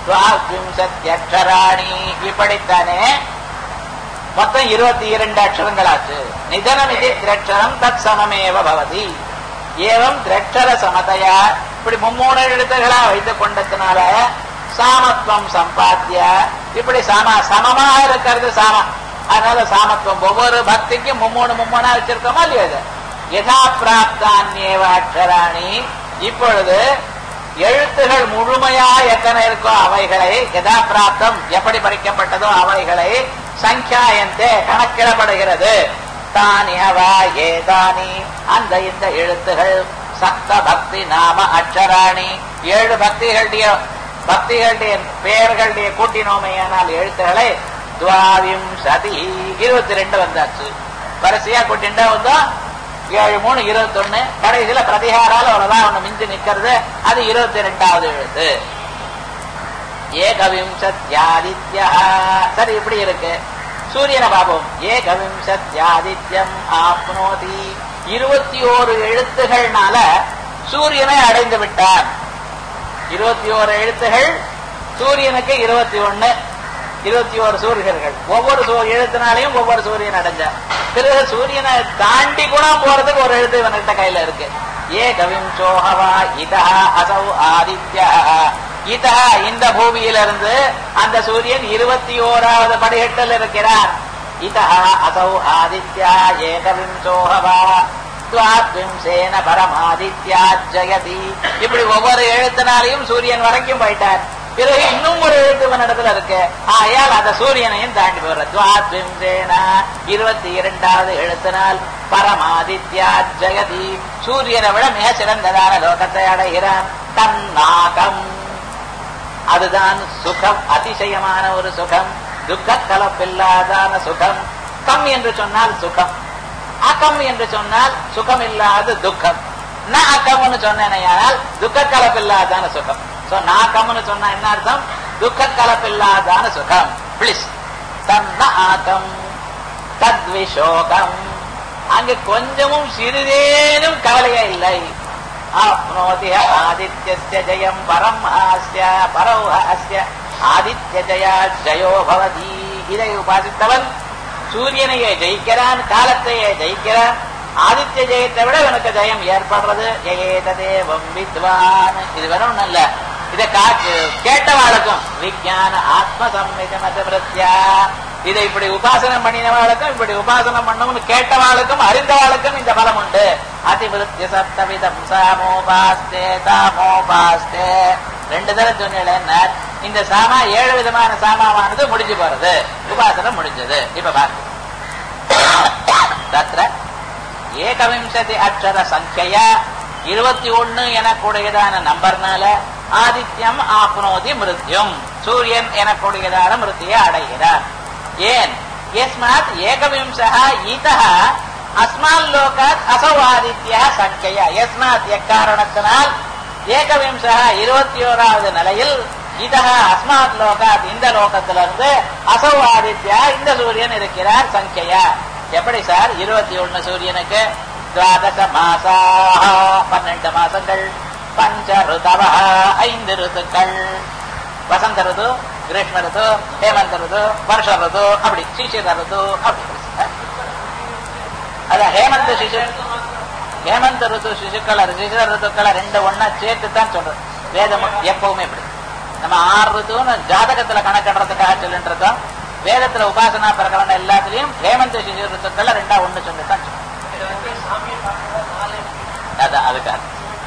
அக்ஷராணி. இப்படித்தானே மொத்தம் 22 அக்ஷரங்களாச்சு. நிதனம் இது திரட்சரம் தத் சமமேவ பவதி. ஏவம் திரட்சர சமதையா. இப்படி 3 எழுத்துகளா வைத்துக் கொண்டதுனால சாமத்துவம் சம்பாத்திய. இப்படி சமமா இருக்கிறது சாமம். அதனால சாமத்துவம் ஒவ்வொரு பக்திக்கும் மும்மூணா வச்சிருக்கோமா இல்லையா? இது யதா பிராப்தான்யேவ அக்ஷராணி. இப்பொழுது எழுத்துகள் முழுமையா எத்தனை இருக்கோ அவைகளை, யதா பிராப்தம் எப்படி பறிக்கப்பட்டதோ அவைகளை சங்கியாயந்தே கணக்கிடப்படுகிறது. தானியவா ஏதானி அந்த இந்த எழுத்துகள் சப்த பக்தி நாம அக்ஷராணி 7 பக்திகளுடைய பெயர்களுடைய கூட்டினோமையானால் எழுத்துக்களை துவாவிம் சதி 22 வந்தாச்சு. வரிசையா கூட்டிண்டா வந்தா 7 3 21. கடைசியில பிரதிகாரால அவ்வளவுதான் ஒண்ணு மிஞ்சி நிக்கிறது. அது 22வது எழுத்து. ஏகவிம்சத்யாதித்யா. சரி, இப்படி இருக்கு. சூரியன பாபம். ஏகவிம்சத்யாதித்யம் ஆப்னோதி. 21 எழுத்துகள்னால சூரியனை அடைந்து விட்டார். 21 எழுத்துகள், சூரியனுக்கு 21 சூரியர்கள். ஒவ்வொரு எழுத்தினாலையும் ஒவ்வொரு சூரியன் அடைஞ்சார். பிறகு சூரியனை தாண்டி கூட போறதுக்கு ஒரு எழுத்து இவன்கிட்ட கையில இருக்கு. ஏகவிம்சோஹவா இதா அசௌ ஆதித்யா. இதா இந்த பூமியிலிருந்து அந்த சூரியன் 21வது படிகட்டில் இருக்கிறார். இதா அசௌ ஆதித்யா ஏகவிம்சோஹவா துவாத்விம்சேன பரமாதித்யா ஜயதி. இப்படி ஒவ்வொரு எழுத்தினாலையும் சூரியன் வரைக்கும் போயிட்டார். பிறகு இன்னும் ஒரு எழுத்து இடத்துல இருக்கு. ஆயால் அந்த சூரியனையும் தாண்டி போற. துவாத்விம்சேன 22வது எழுத்தினால் பரமாதித்யா ஜெயதி. சூரியனை விட மிக சிறந்ததான லோகத்தை அடைகிறான். தன்னாகம். அதுதான் சுகம், அதிசயமான ஒரு சுகம், துக்க கலப்பில்லாதான சுகம். கம் என்று சொன்னால் சுகம், அகம் என்று சொன்னால் சுகம் இல்லாத துக்கம். ந அகம்னு சொன்னேனால் துக்க கலப்பில்லாதான சுகம். நாகம்னு சொன்னா என்ன அர்த்தம்? துக்க கலப்பில்லாதான சுகம். பிளிஸ். தன்ன ஆகம் தத்விசோகம். அங்கு கொஞ்சமும் சிறிதேனும் கவலையே இல்லை. ஆப்னோதி ஆதித்யஸ்ய ஜெயம் பரம் ஆஸ்ய பரௌ அஸ்ய ஆதித்ய ஜயா ஜயோ பவதி. இதை உபாசித்தவன் சூரியனையே ஜெயிக்கிறான், காலத்தையே ஜெயிக்கிறான். ஆதித்ய ஜெயத்தை விட இவனுக்கு ஜெயம் ஏற்படுறது. ஏததேவம் வித்வான். இது வெறும் நல்ல இதை கேட்டவாளுக்கும் விஞ்ஞான ஆத்ம சம்மிதமதியா. இதை இப்படி உபாசனம் பண்ணினவாளுக்கும் இப்படி உபாசனம் பண்ணணும்னு கேட்டவாளுக்கும் அறிந்தவாளுக்கும் இந்த பலம் உண்டு. அதிவிருத்திய சப்தவிதம் சாமோபாஸ்தே தாமோபாஸ்தே. 2 தடவை சொன்னேன். இந்த சாமா 7 விதமான சாமாவானது முடிஞ்சு போறது. உபாசனம் முடிஞ்சது. இப்ப பாருங்க. தத்ர ஏகவிம்சதி அக்ஷர சங்கைய 21 எனக்கூடியதான நம்பர்னால ஆதித்யம் ஆப்னோதி மிருத்யும். சூரியன் எனக்கூடியதான மிருத்தியை அடைகிறார். ஏன்? யஸ்மாத் ஏகவிம்சா ஈதா அஸ்மால் லோகாத் அசௌ ஆதித்யா சங்கைய. யஸ்மாத் எக்காரணத்தினால் ஏகவிம்சா 21வது நிலையில் இதா அஸ்மாத் லோகாத் இந்த லோகத்திலிருந்து அசௌ ஆதித்யா இந்த சூரியன் இருக்கிறார். சங்கையா எப்படி சார்? 21 சூரியனுக்கு 12 மாசா 12 மாசங்கள். பஞ்ச ருதவ 5 ருத்துக்கள். வசந்த ருது, கிரீஷ்ம ருது, ஹேமந்த ருது, வருஷ ருது, அப்படி சிசிர ருது. அப்படி அத ஹேமந்த ருது சிசுக்களை சிசிர ருத்துக்களை 2 ஒன்னா சேர்த்துத்தான் சொல்றது வேதம் எப்பவுமே. இப்படி நம்ம 6 ருத்துன்னு ஜாதகத்துல கணக்கிடுறதுக்காக சொல்லிட்டு இருக்கோம். வேதத்துல உபாசனா பிரகரணம் எல்லாத்திலையும் ஹேமந்த சிசிர ருத்துக்கள் 2 ஒண்ணு சொல்லித்தான் சொல்றோம். அதுக்காக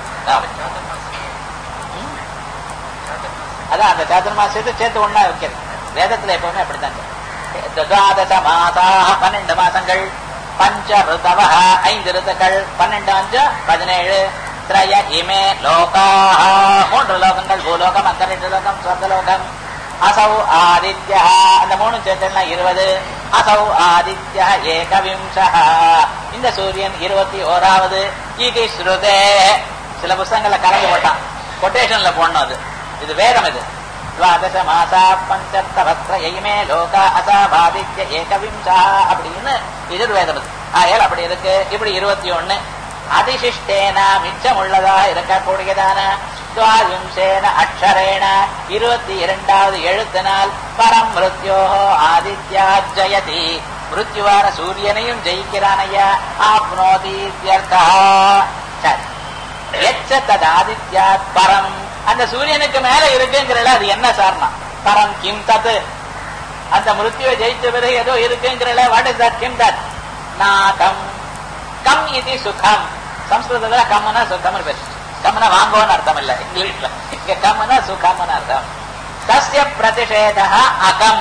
அதான் அந்த சாதுர்மாசத்தை சேர்த்து ஒண்ணா வைக்கிறது. வேதத்துல எப்பவுமே அப்படித்தான். 12 மாசா 12 மாசங்கள். பஞ்ச ருதவ 5 ருத்துக்கள். 12 5 17. திரய இமே லோகா 3 லோகங்கள். பூலோகம், அந்தரிஷ லோகம், சொர்க்கலோகம். அசௌ ஆதித்ய அந்த 3 சேர்த்தா 20. அசௌ ஆதித்ய ஏகவிம்ச. இந்த சூரியன் 21வது. இது ஸ்ருதே. சில புஸ்தகங்கள்ல கலந்து போட்டான், கொட்டேஷன்ல போடணும். அது இது வேதம். இது 12 மாசா பஞ்சத்தவத்ரயமே லோகா அசாபாதித்ய ஏகவிம்சா அப்படின்னு எதிர்வேதம். ஆயால் அப்படி இருக்கு. இப்படி 21 அதிசிஷ்டேன மிச்சம் உள்ளதா இருக்கக்கூடியதான துவாவிம்சேன அக்ஷரேண 22வது எழுத்தினால் பரம் மிருத்யோ ஆதித்யா ஜயதி. மிருத்யுவான சூரியனையும் ஜெயிக்கிறானையா. ஆப்னோதி. சரி, எச்ச ததாதித்யாத் பரம் அந்த சூரியனுக்கு மேல இருக்குங்கிறல அது என்ன சார்னா பரம் கிம் தத் அந்த மிருத்யுவை ஜெயிச்ச பிறகு ஏதோ இருக்குங்கிறல வாட் இஸ் தட் கிம் தத் நாகம் கம் இது சுகம் சம்ஸ்கிருதத்துல கம்னா சுகம் பேசு கம்னா வாங்கோன்னு அர்த்தம் இல்ல இங்கிலீஷ்ல இங்க கம்னா சுகம்னு அர்த்தம் தஸ்ய பிரதிஷேத அகம்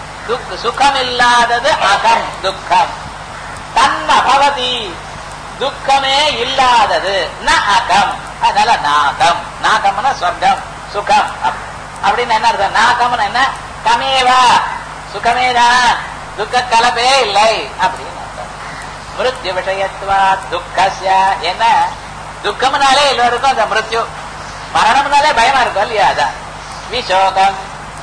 சுகம் இல்லாதது அகம் துக்கம் தன்ன பவதி துக்கமே இல்லாதது ந அகம் அதனால நாகம் நாகம்னா சொர்க்கம் சுகம் அப்படின்னு என்ன அர்த்தம் நாகம்னு என்ன கமேவா சுகமேதான் துக்க கலப்பே இல்லை அப்படின்னு அர்த்தம் மிருத்யு விஷயத்துவா துக்கஸ்ய என்ன துக்கம்னாலே எல்லோருக்கும் அந்த மிருத்யு மரணம்னாலே பயமா இருக்கும் இல்லையா அதான் விசோகம்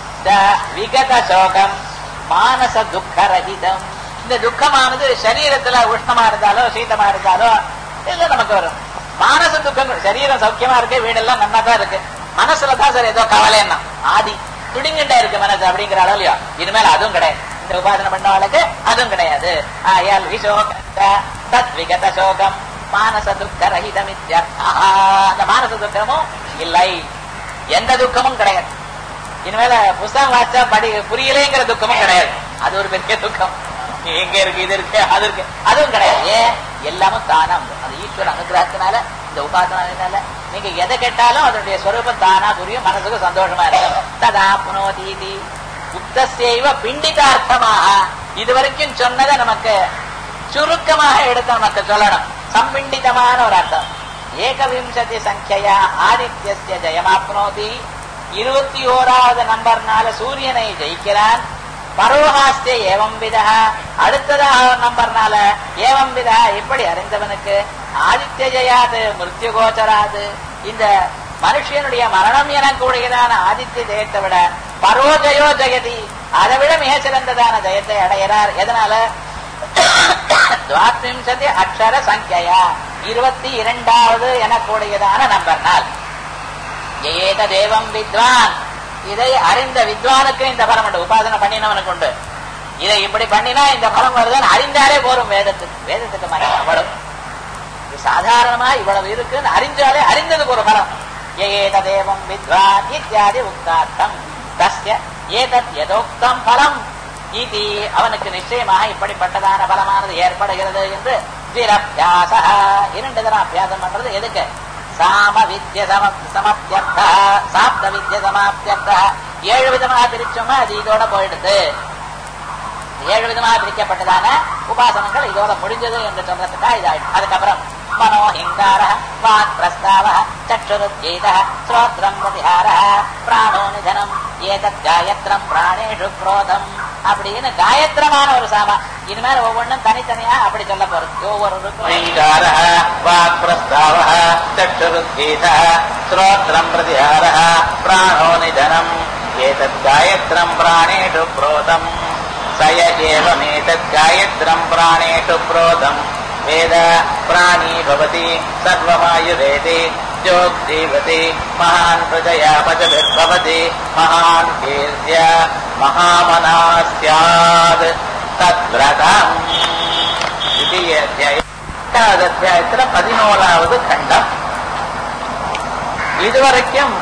விகத சோகம் மானச துக்கரகிதம் இந்த துக்கமானது சரீரத்துல உஷ்ணமா இருந்தாலோ சீதமா இருந்தாலோ இல்ல நமக்கு வரும் மானச துக்கம் சரீரம் சௌக்கியமா இருக்கு வீடெல்லாம் நன்னா தான் இருக்கு மனசுலதான் சார் ஏதோ கவலைன்னா ஆதி துடிங்கிட்டே இருக்கு மனசு அப்படிங்கிற அளவு இல்லையா இனிமேல் அதுவும் கிடையாது இந்த உபாசனை பண்ணவளுக்கு அதுவும் கிடையாது ஆயால் தத் விகத சோகம் மானச துக்க ரஹிதம் அந்த மானச துக்கமும் இல்லை எந்த துக்கமும் கிடையாது இனிமேல புஸ்தகம் வாசிச்சா புரியலைங்கிற துக்கமும் கிடையாது அது ஒரு பெரிய துக்கம் எங்க இருக்கு இது இருக்கு அது இருக்கு அதுவும் கிடையாது ஏன் எல்லாமும் தானா அது ஈஸ்வர அனுகிரகத்தினால இந்த உபாசனால நீங்க எதை கேட்டாலும் அதனுடைய ஸ்வரூபம் தானா புரியும் மனசுக்கு சந்தோஷமா இருக்கும் ததா புனோதீதி உக்தசைவ பிண்டிதார்த்தமாக இதுவரைக்கும் சொன்னதை நமக்கு சுருக்கமாக எடுத்து நமக்கு சொல்லணும் சம்பிண்டிதமான ஒரு அர்த்தம் ஏகவிம்சதி சங்கியா ஆதித்யஸ்ய ஜெயமாப்னோதி 21வது நம்பர்னால சூரியனை ஜெயிக்கிறான் பரோஹாஸ்தே ஏவம் விதா அடுத்ததாக நம்பர்னால ஏவம் விதா இப்படி அறிந்தவனுக்கு ஆதித்ய ஜெயாது மிருத்யு கோச்சராது இந்த மனுஷனுடைய மரணம் எனக்கூடியதான ஆதித்ய ஜெயத்தை விட பரோஜயோ ஜெயதி அதை விட மிக சிறந்ததான ஜெயத்தை அடைகிறார் எதனால 20 அக்ஷர சங்கியா 22வது எனக்கூடியதான நம்பர் நாள் ஏத தேவம் வித்வான் இதை அறிந்த வித்வானுக்கு இந்த பலம் உண்டு உபாசனை பண்ணினவனுக்கு உண்டு இதை இப்படி பண்ணினா இந்த பலம் வருதுன்னு அறிந்தாலே போரும் வேதத்துக்கு மகிமை அவ்வளவு சாதாரணமா இவ்வளவு இருக்குன்னு அறிஞ்சாலே அறிந்ததுக்கு ஒரு பலம் ஏத தேவம் வித்வான் இத்தியாதி உக்தார்த்தம் தஸ்ய ஏதத் யதோக்தம் பலம் இது அவனுக்கு நிச்சயமாக இப்படிப்பட்டதான பலமானது ஏற்படுகிறது என்று திரபியாச 2 தரம் அபியாசம் பண்றது எதுக்கு சாம வித்ய சமப்தியர்த்த சாப்த வித்ய சமாப்தியர்த்த 7 விதமாக பிரிச்சோமா அது இதோட போயிடுது 7 விதமாக பிரிக்கப்பட்டதான உபாசனங்கள் இதோட முடிஞ்சது என்று சொல்றதுக்கா இதாயிடும் அதுக்கப்புறம் மனோ ஹிங்கார வாக் பிரஸ்தாவ சக்ஷுருத்கீத ஸ்ரோத்ரம் பிரதிஹார பிராணோ நிதனம் ஏதத் காயத்ரம் பிராணேஷு குரோதம் அப்படின்னு காயத்திரமான ஒரு சாமா இனிமேல் ஒவ்வொன்றும் தனித்தனியா அப்படி சொல்ல போறது ஒவ்வொருவருக்கும் ஸ்ரோத்ரம் பிரதிஹார பிராணோ நிதனம் ஏதத் காயத்ரம் பிராணேஷு குரோதம் சய ஏவமேதத் காயத்ரம் பிராணேஷு குரோதம் வேத பிராணி பவதி சர்வமாயுரேதி ஜோக்தீவதி மகான் பிரஜயா பஜபிர்பவதி மகான் கீர்த்திய மகாமனா ஸ்யாத் தத்வ்ரதம் இது அத்தியாயத்துல 11வது கண்டம் இதுவரைக்கும்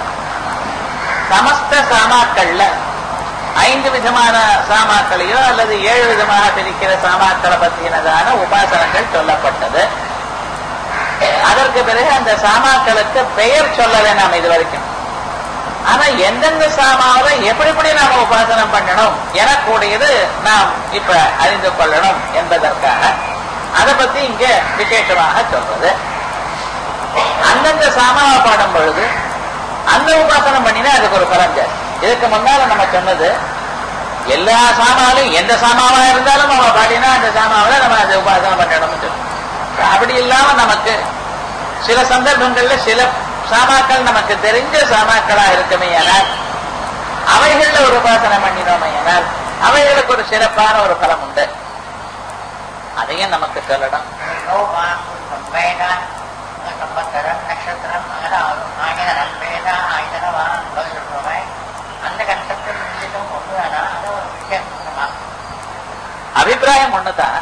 சமஸ்த சாமாக்கள்ல 5 விதமான சாமாக்களையோ அல்லது 7 விதமாக பிரிக்கிற சாமாக்களை பற்றினதான உபாசனங்கள் சொல்லப்பட்டது அதற்கு பிறகு அந்த சாமாக்களுக்கு பெயர் சொல்லலை நாம் இதுவரைக்கும் ஆனா எந்தெந்த சாமாவை எப்படி நாம உபாசனம் பண்ணணும் எனக்கூடியது நாம் இப்ப அறிந்து கொள்ளணும் என்பதற்காக அதை பத்தி இங்க விசேஷமாக சொல்றது அந்தந்த சாமாவை பாடும் பொழுது அந்த உபாசனம் பண்ணினா அதுக்கு ஒரு பலம் ஜாஸ்தி இதுக்கு முன்னால நம்ம சொன்னது எல்லா சாமாவிலும் எந்த சாமாவா இருந்தாலும் நம்ம பாடினா அந்த சாமாவில நம்ம அதை உபாசனம் பண்ணணும்னு அப்படி இல்லாம நமக்கு சில சந்தர்ப்பங்கள்ல சில சாமாக்கள் நமக்கு தெரிஞ்ச சாமாக்களா இருக்குமே ஆனால் அவைகள்ல ஒரு உபாசனை பண்ணினோமே ஆனால் அவைகளுக்கு ஒரு சிறப்பான ஒரு பலம் உண்டு அதையும் நமக்கு சொல்லணும் நட்சத்திரம் அந்த கன்செப்ட் அபிப்பிராயம் ஒண்ணுதான்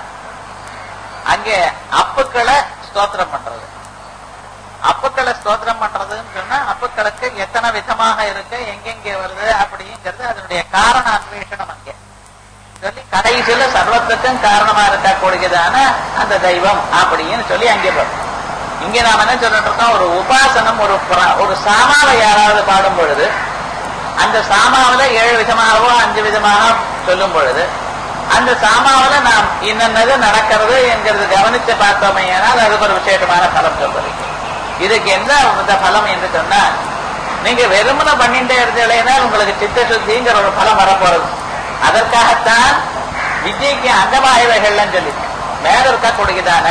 அங்கே அப்புக்களை ஸ்தோத்திரம் பண்றது அப்புக்களை ஸ்தோத்திரம் பண்றதுன்னு சொன்னா அப்புக்களுக்கு எத்தனை விதமாக இருக்கு, எங்கெங்கே வருது அப்படிங்கிறது அதனுடைய காரண அன்வேஷனம் அங்கே சொல்லி கடைசியில சர்வத்துக்கும் காரணமா இருக்கக்கூடியதான அந்த தெய்வம் அப்படின்னு சொல்லி அங்கே வரும். இங்க நாம என்ன சொல்லிட்டு இருக்கோம், ஒரு உபாசனம், ஒரு சாமாவை யாராவது பாடும் பொழுது அந்த சாமாவில 7 விதமாகவோ 5 விதமாக சொல்லும் பொழுது அந்த சாமாவில நாம் இன்னது நடக்கிறது என்கிறது கவனித்து பார்த்தோமே ஆனால் அதுக்கு ஒரு விசேஷமான பலம் சொல்றது. இதுக்கு என்ன பலம் என்று சொன்னால், நீங்க வெறுமனை பண்ணிட்டே இருந்தீங்கன்னா உங்களுக்கு சித்த சுத்திங்கிற ஒரு பலம் வரப்போறது. அதற்காகத்தான் வித்யைக்கு அங்கமாயவைகள்லாம் சொல்லி மேல இருக்கக்கூடியதான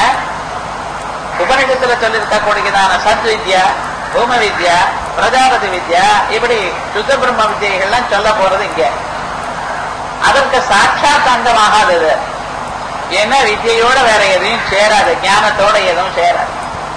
உபநிஷத்துல சொல்லியிருக்கக்கூடியதான சத்வித்யா, பூம வித்யா, பிரஜாபதி வித்யா, இப்படி சுத்த பிரம்ம வித்யைகள்லாம் சொல்ல போறது இங்க. அதற்கு சாட்சாத் அங்கமாகாதது. ஏன்னா வித்யோட வேற எதையும் சேராது, ஞானத்தோட எதுவும் சேராது.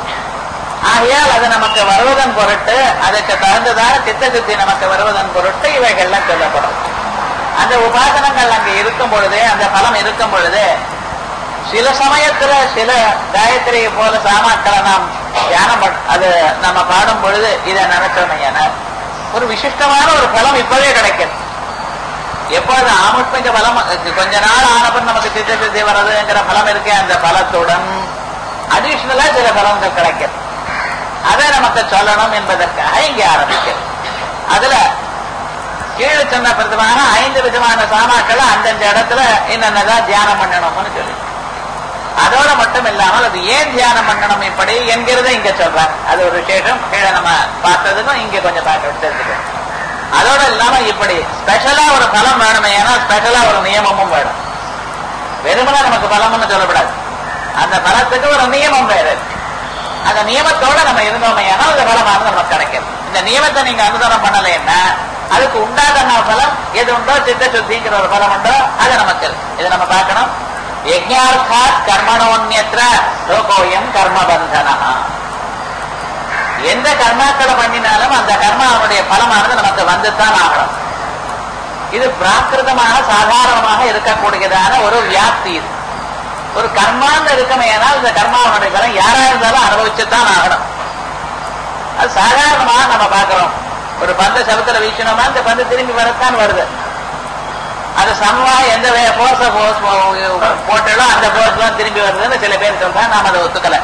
ஆகையால் அது நமக்கு வருவதன் பொருட்டு, அதுக்கு தகுந்ததான சித்த சுத்தி நமக்கு வருவதன் பொருட்டு இவைகள்லாம் சொல்லப்படும். அந்த உபாசனங்கள் அங்க இருக்கும் பொழுது, அந்த பலம் இருக்கும் பொழுது, சில சமயத்துல சில காயத்ரியை போல சாமாக்களை நாம் தியானம் அது நம்ம பாடும் பொழுது இதை நினைச்சோமையான ஒரு விசிஷ்டமான ஒரு பலம் இப்பவே கிடைக்கும். எப்பொழுது ஆமுஷ்மிக பலம் கொஞ்ச நாள் ஆனப்பன் நமக்கு சித்த சுத்தி வர்றதுங்கிற பலம் இருக்கு, அந்த பலத்துடன் அடிஷனலா சில பலங்கள் கிடைக்கும். அதை நமக்கு சொல்லணும் என்பதற்காக இங்க ஆரம்பிக்கும். அதுல கீழே சொன்ன பிரதமான 5 விதமான சாமாக்களை அந்தந்த இடத்துல என்னென்னதான் தியானம் பண்ணணும்னு சொல்லி, அதோட மட்டும் இல்லாமல் அது ஏன் தியானம் பண்ணணும் இப்படி என்கிறத இங்க சொல்றாங்க. அது ஒரு விசேஷம். கீழே நம்ம பார்த்ததுக்கும் இங்க கொஞ்சம் பார்க்க தெரிஞ்சுக்கணும். அதோட இல்லாம இப்படி ஸ்பெஷலா ஒரு பலம் வேணுமே, ஏன்னா ஸ்பெஷலா ஒரு நியமமும் வேணும். வெறுமனா நமக்கு பலம்னு சொல்லப்படாது, அந்த பலத்துக்கு ஒரு நியமம் வேறு. அந்த நியமத்தோட நம்ம இருந்தோமே ஆனால் அந்த பலமானது நமக்கு கிடைக்கும். இந்த நியமத்தை நீங்க அனுதானம் பண்ணலைன்னா அதுக்கு உண்டான பலம் எது உண்டோ, சித்த சுத்திங்கிற ஒரு பலம் உண்டோ, அது நமக்கு இருக்கு. இதை நம்ம பார்க்கணும். யஜ்ஞார்த்தாத் கர்மணோன்யத்ர லோகோயம் கர்மபந்தனா. எந்த கர்மாக்களை பண்ணினாலும் அந்த கர்மாவுடைய பலமானது நமக்கு வந்துத்தான் ஆகணும். இது பிராகிருதமாக சாதாரணமாக இருக்கக்கூடியதான ஒரு வியாப்தி. இது ஒரு கர்மான்னு இருக்குமே, ஆனால் இந்த கர்மாவுடைய பலம் யாரா இருந்தாலும் அனுபவிச்சுத்தான் ஆகணும். அது சாதாரணமாக நம்ம பார்க்கிறோம். ஒரு பந்த சபத்துல வீசணுமா, இந்த பந்து திரும்பி வரத்தான் வருது. அது சமமா எந்த போர்ஸ போட்டாலும் அந்த போர்ஸ் தான் திரும்பி வருதுன்னு சில பேர் சொல்றாங்க. நாம் அதை ஒத்துக்கல.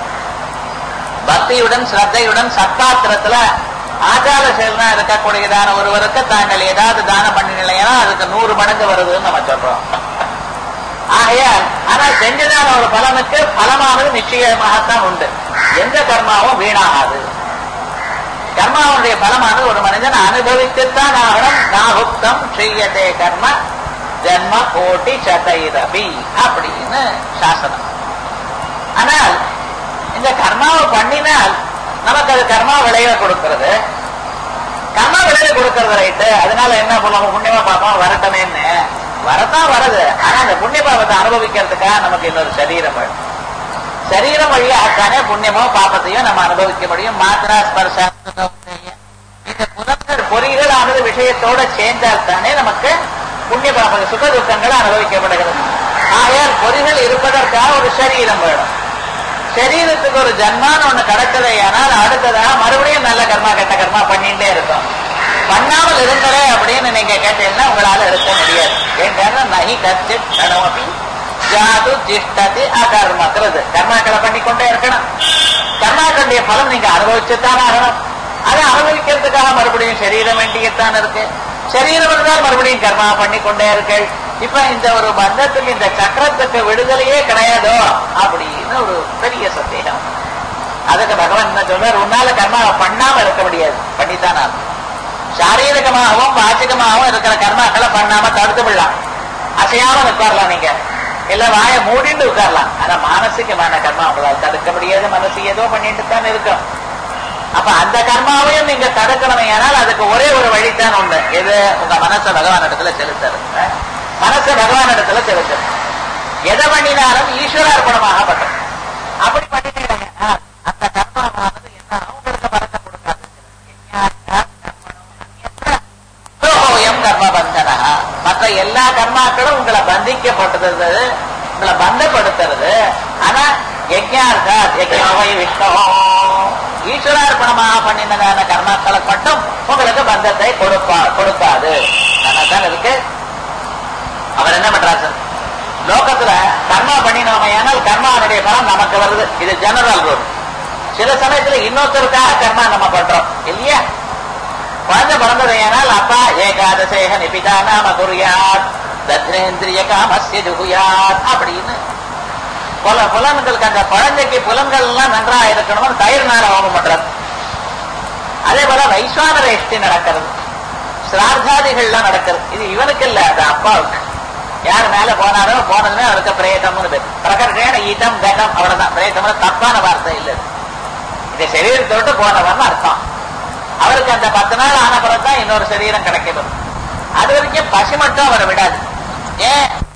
பக்தியுடன் ஸ்ரத்தையுடன் சத்தாத்திரத்துல ஆச்சார செயல்னா இருக்கக்கூடியதான ஒருவருக்கு தாங்கள் ஏதாவது தானம் பண்ணினா அதுக்கு 100 மடங்கு வருதுன்னு நம்ம சொல்றோம். ஆகையால் ஆனா செஞ்சதான ஒரு பலனுக்கு பலமானது நிச்சயமாகத்தான் உண்டு. எந்த கர்மாவும் வீணாகாது. கர்மாவுடைய பலமானது ஒரு மனிதன் அனுபவித்துத்தான் ஆகணும். நாகுப்தம் செய்யதே கர்ம ஜன்ம கோட்டி சதைரபி அப்படின்னு சாசனம். ஆனால் இந்த கர்மாவை பண்ணினால் நமக்கு அது கர்மா விளைவை கொடுக்கிறது. கர்மா விளைவை கொடுக்கிறது ரைட்டு. அதனால என்ன பண்ணுவோம், புண்ணியமா பாப்போம் வரட்டமேன்னு வரத்தான் வருது. ஆனா அந்த புண்ணிய பாவத்தை அனுபவிக்கிறதுக்காக நமக்கு இன்னொரு சரீரம் வேணும். சரீரம் வழியாகத்தானே புண்ணியமோ பாப்பத்தையும் நம்ம அனுபவிக்க முடியும். மாத்திரா ஸ்பர்ஷ இந்த புலன்கள் பொறிகள் ஆனது விஷயத்தோட சேர்ந்தால் தானே நமக்கு புண்ணிய பாப சுக துக்கங்கள் அனுபவிக்கப்படுகிறது. ஆகையால் பொறிகள் இருப்பதற்காக ஒரு சரீரம் வேணும். சரீரத்துக்கு ஒரு ஜன்மான்னு ஒண்ணு கிடைச்சதே, ஆனால் அடுத்ததாக மறுபடியும் நல்ல கர்மா கெட்ட கர்மா பண்ணிட்டே இருக்கும். பண்ணாமல் இருந்தே அப்படின்னு நீங்க கேட்டீங்கன்னா உங்களால இருக்க முடியாது. ஏன்னா நகி கத்து கடமப்பி ஜாது திஷ்டதி அகர்மக்கிறது. கர்மாக்களை பண்ணிக்கொண்டே இருக்கணும். கர்மாக்களுடைய பலம் நீங்க அனுபவிச்சுத்தான் ஆகணும். அதை அனுபவிக்கிறதுக்காக மறுபடியும் சரீரம் வேண்டியத்தான் இருக்கு. சரீரம் இருந்தால் மறுபடியும் கர்மா பண்ணிக்கொண்டே இருக்கு. இப்ப இந்த ஒரு பந்தத்துக்கு இந்த சக்கரத்துக்கு விடுதலையே கிடையாதோ அப்படின்னு ஒரு பெரிய சந்தேகம். அதுக்கு பகவான் என்ன சொல்றார், உன்னால கர்மாவை பண்ணாம இருக்க முடியாது, பண்ணித்தான் ஆகும். சாரீரிகமாகவும் வாச்சிகமாகவும் இருக்கிற கர்மாக்களை பண்ணாம தடுத்து விடலாம். அசையாம உட்காரலாம், நீங்க இல்ல வாய மூடிட்டு உட்காரலாம். ஆனா மானசிகமான கர்மா உங்களால் தடுக்க முடியாது. மனசு ஏதோ பண்ணிட்டு தான் இருக்கும். அப்ப அந்த கர்மாவையும் நீங்க தடுக்கணுமே, ஆனால் அதுக்கு ஒரே ஒரு வழித்தான் உண்டு. எது, உங்க மனசை பகவான் இடத்துல செலுத்துறது. மனசை பகவான் இடத்துல செலுத்துறது. எதை பண்ணினாலும் ஈஸ்வரார்ப்பணமாகப்பட்டது. அப்படி பண்ணிட்டீங்கன்னா அந்த கர்மாவானது என்ன உங்களுக்கு பலத்தை கொடுக்காது. கர்மபந்தனா மற்ற எல்லா கர்மாக்களும் உங்களை பந்திக்கப்பட்டது, உங்களை பந்தப்படுத்துறது. ஆனா யஜ்ஞார்த்தா யஜ்ஞோவை விஷ்ணு ஈஸ்வரார்ப்பணமாக பண்ணினதான கர்மாக்களுக்கு மட்டும் உங்களுக்கு பந்தத்தை கொடுக்காது. தான் இருக்கு. அவர் என்ன பண்றாரு சார், லோகத்துல கர்மா பண்ணினோமையானால் கர்மாவுடைய பலம் நமக்கு வருது. இது ஜெனரல் ரூல். சில சமயத்துல இன்னொருத்தருக்காக கர்மா நம்ம பண்றோம் இல்லையா? குழந்தை பிறந்ததையானால் அப்பா ஏகாதசேக நிபிதா நாம குறியாத் தத்ரேந்திரிய காமஸ்ய ஜுகுயாத் அப்படின்னு புலன்களுக்கு அந்த குழந்தைக்கு புலன்கள் எல்லாம் நன்றா இருக்கணும். தயிர்னால ஹோமம் பண்றது. அதே போல வைஸ்வானரேஷ்டி நடக்கிறது, சிரார்த்தாதிகள்லாம் நடக்கிறது. இது இவனுக்கு இல்ல, அது அப்பாவுக்கு. யார் மேல போனாரோ போனதுமே அவருக்கு பிரேதம்னு பேர். பிரகர்ஷேன ஈதம் கடம், அவ்வளவுதான். பிரேதம்னு தப்பான வார்த்தை இல்லை. இந்த சரீரத்தை விட்டு போனவர்னு அர்த்தம். அவருக்கு அந்த 10 நாள் ஆன பிறகு தான் இன்னொரு சரீரம் கிடைக்கிறது. அது வரைக்கும் பசி மட்டும் அவரை விடாது. ஏன்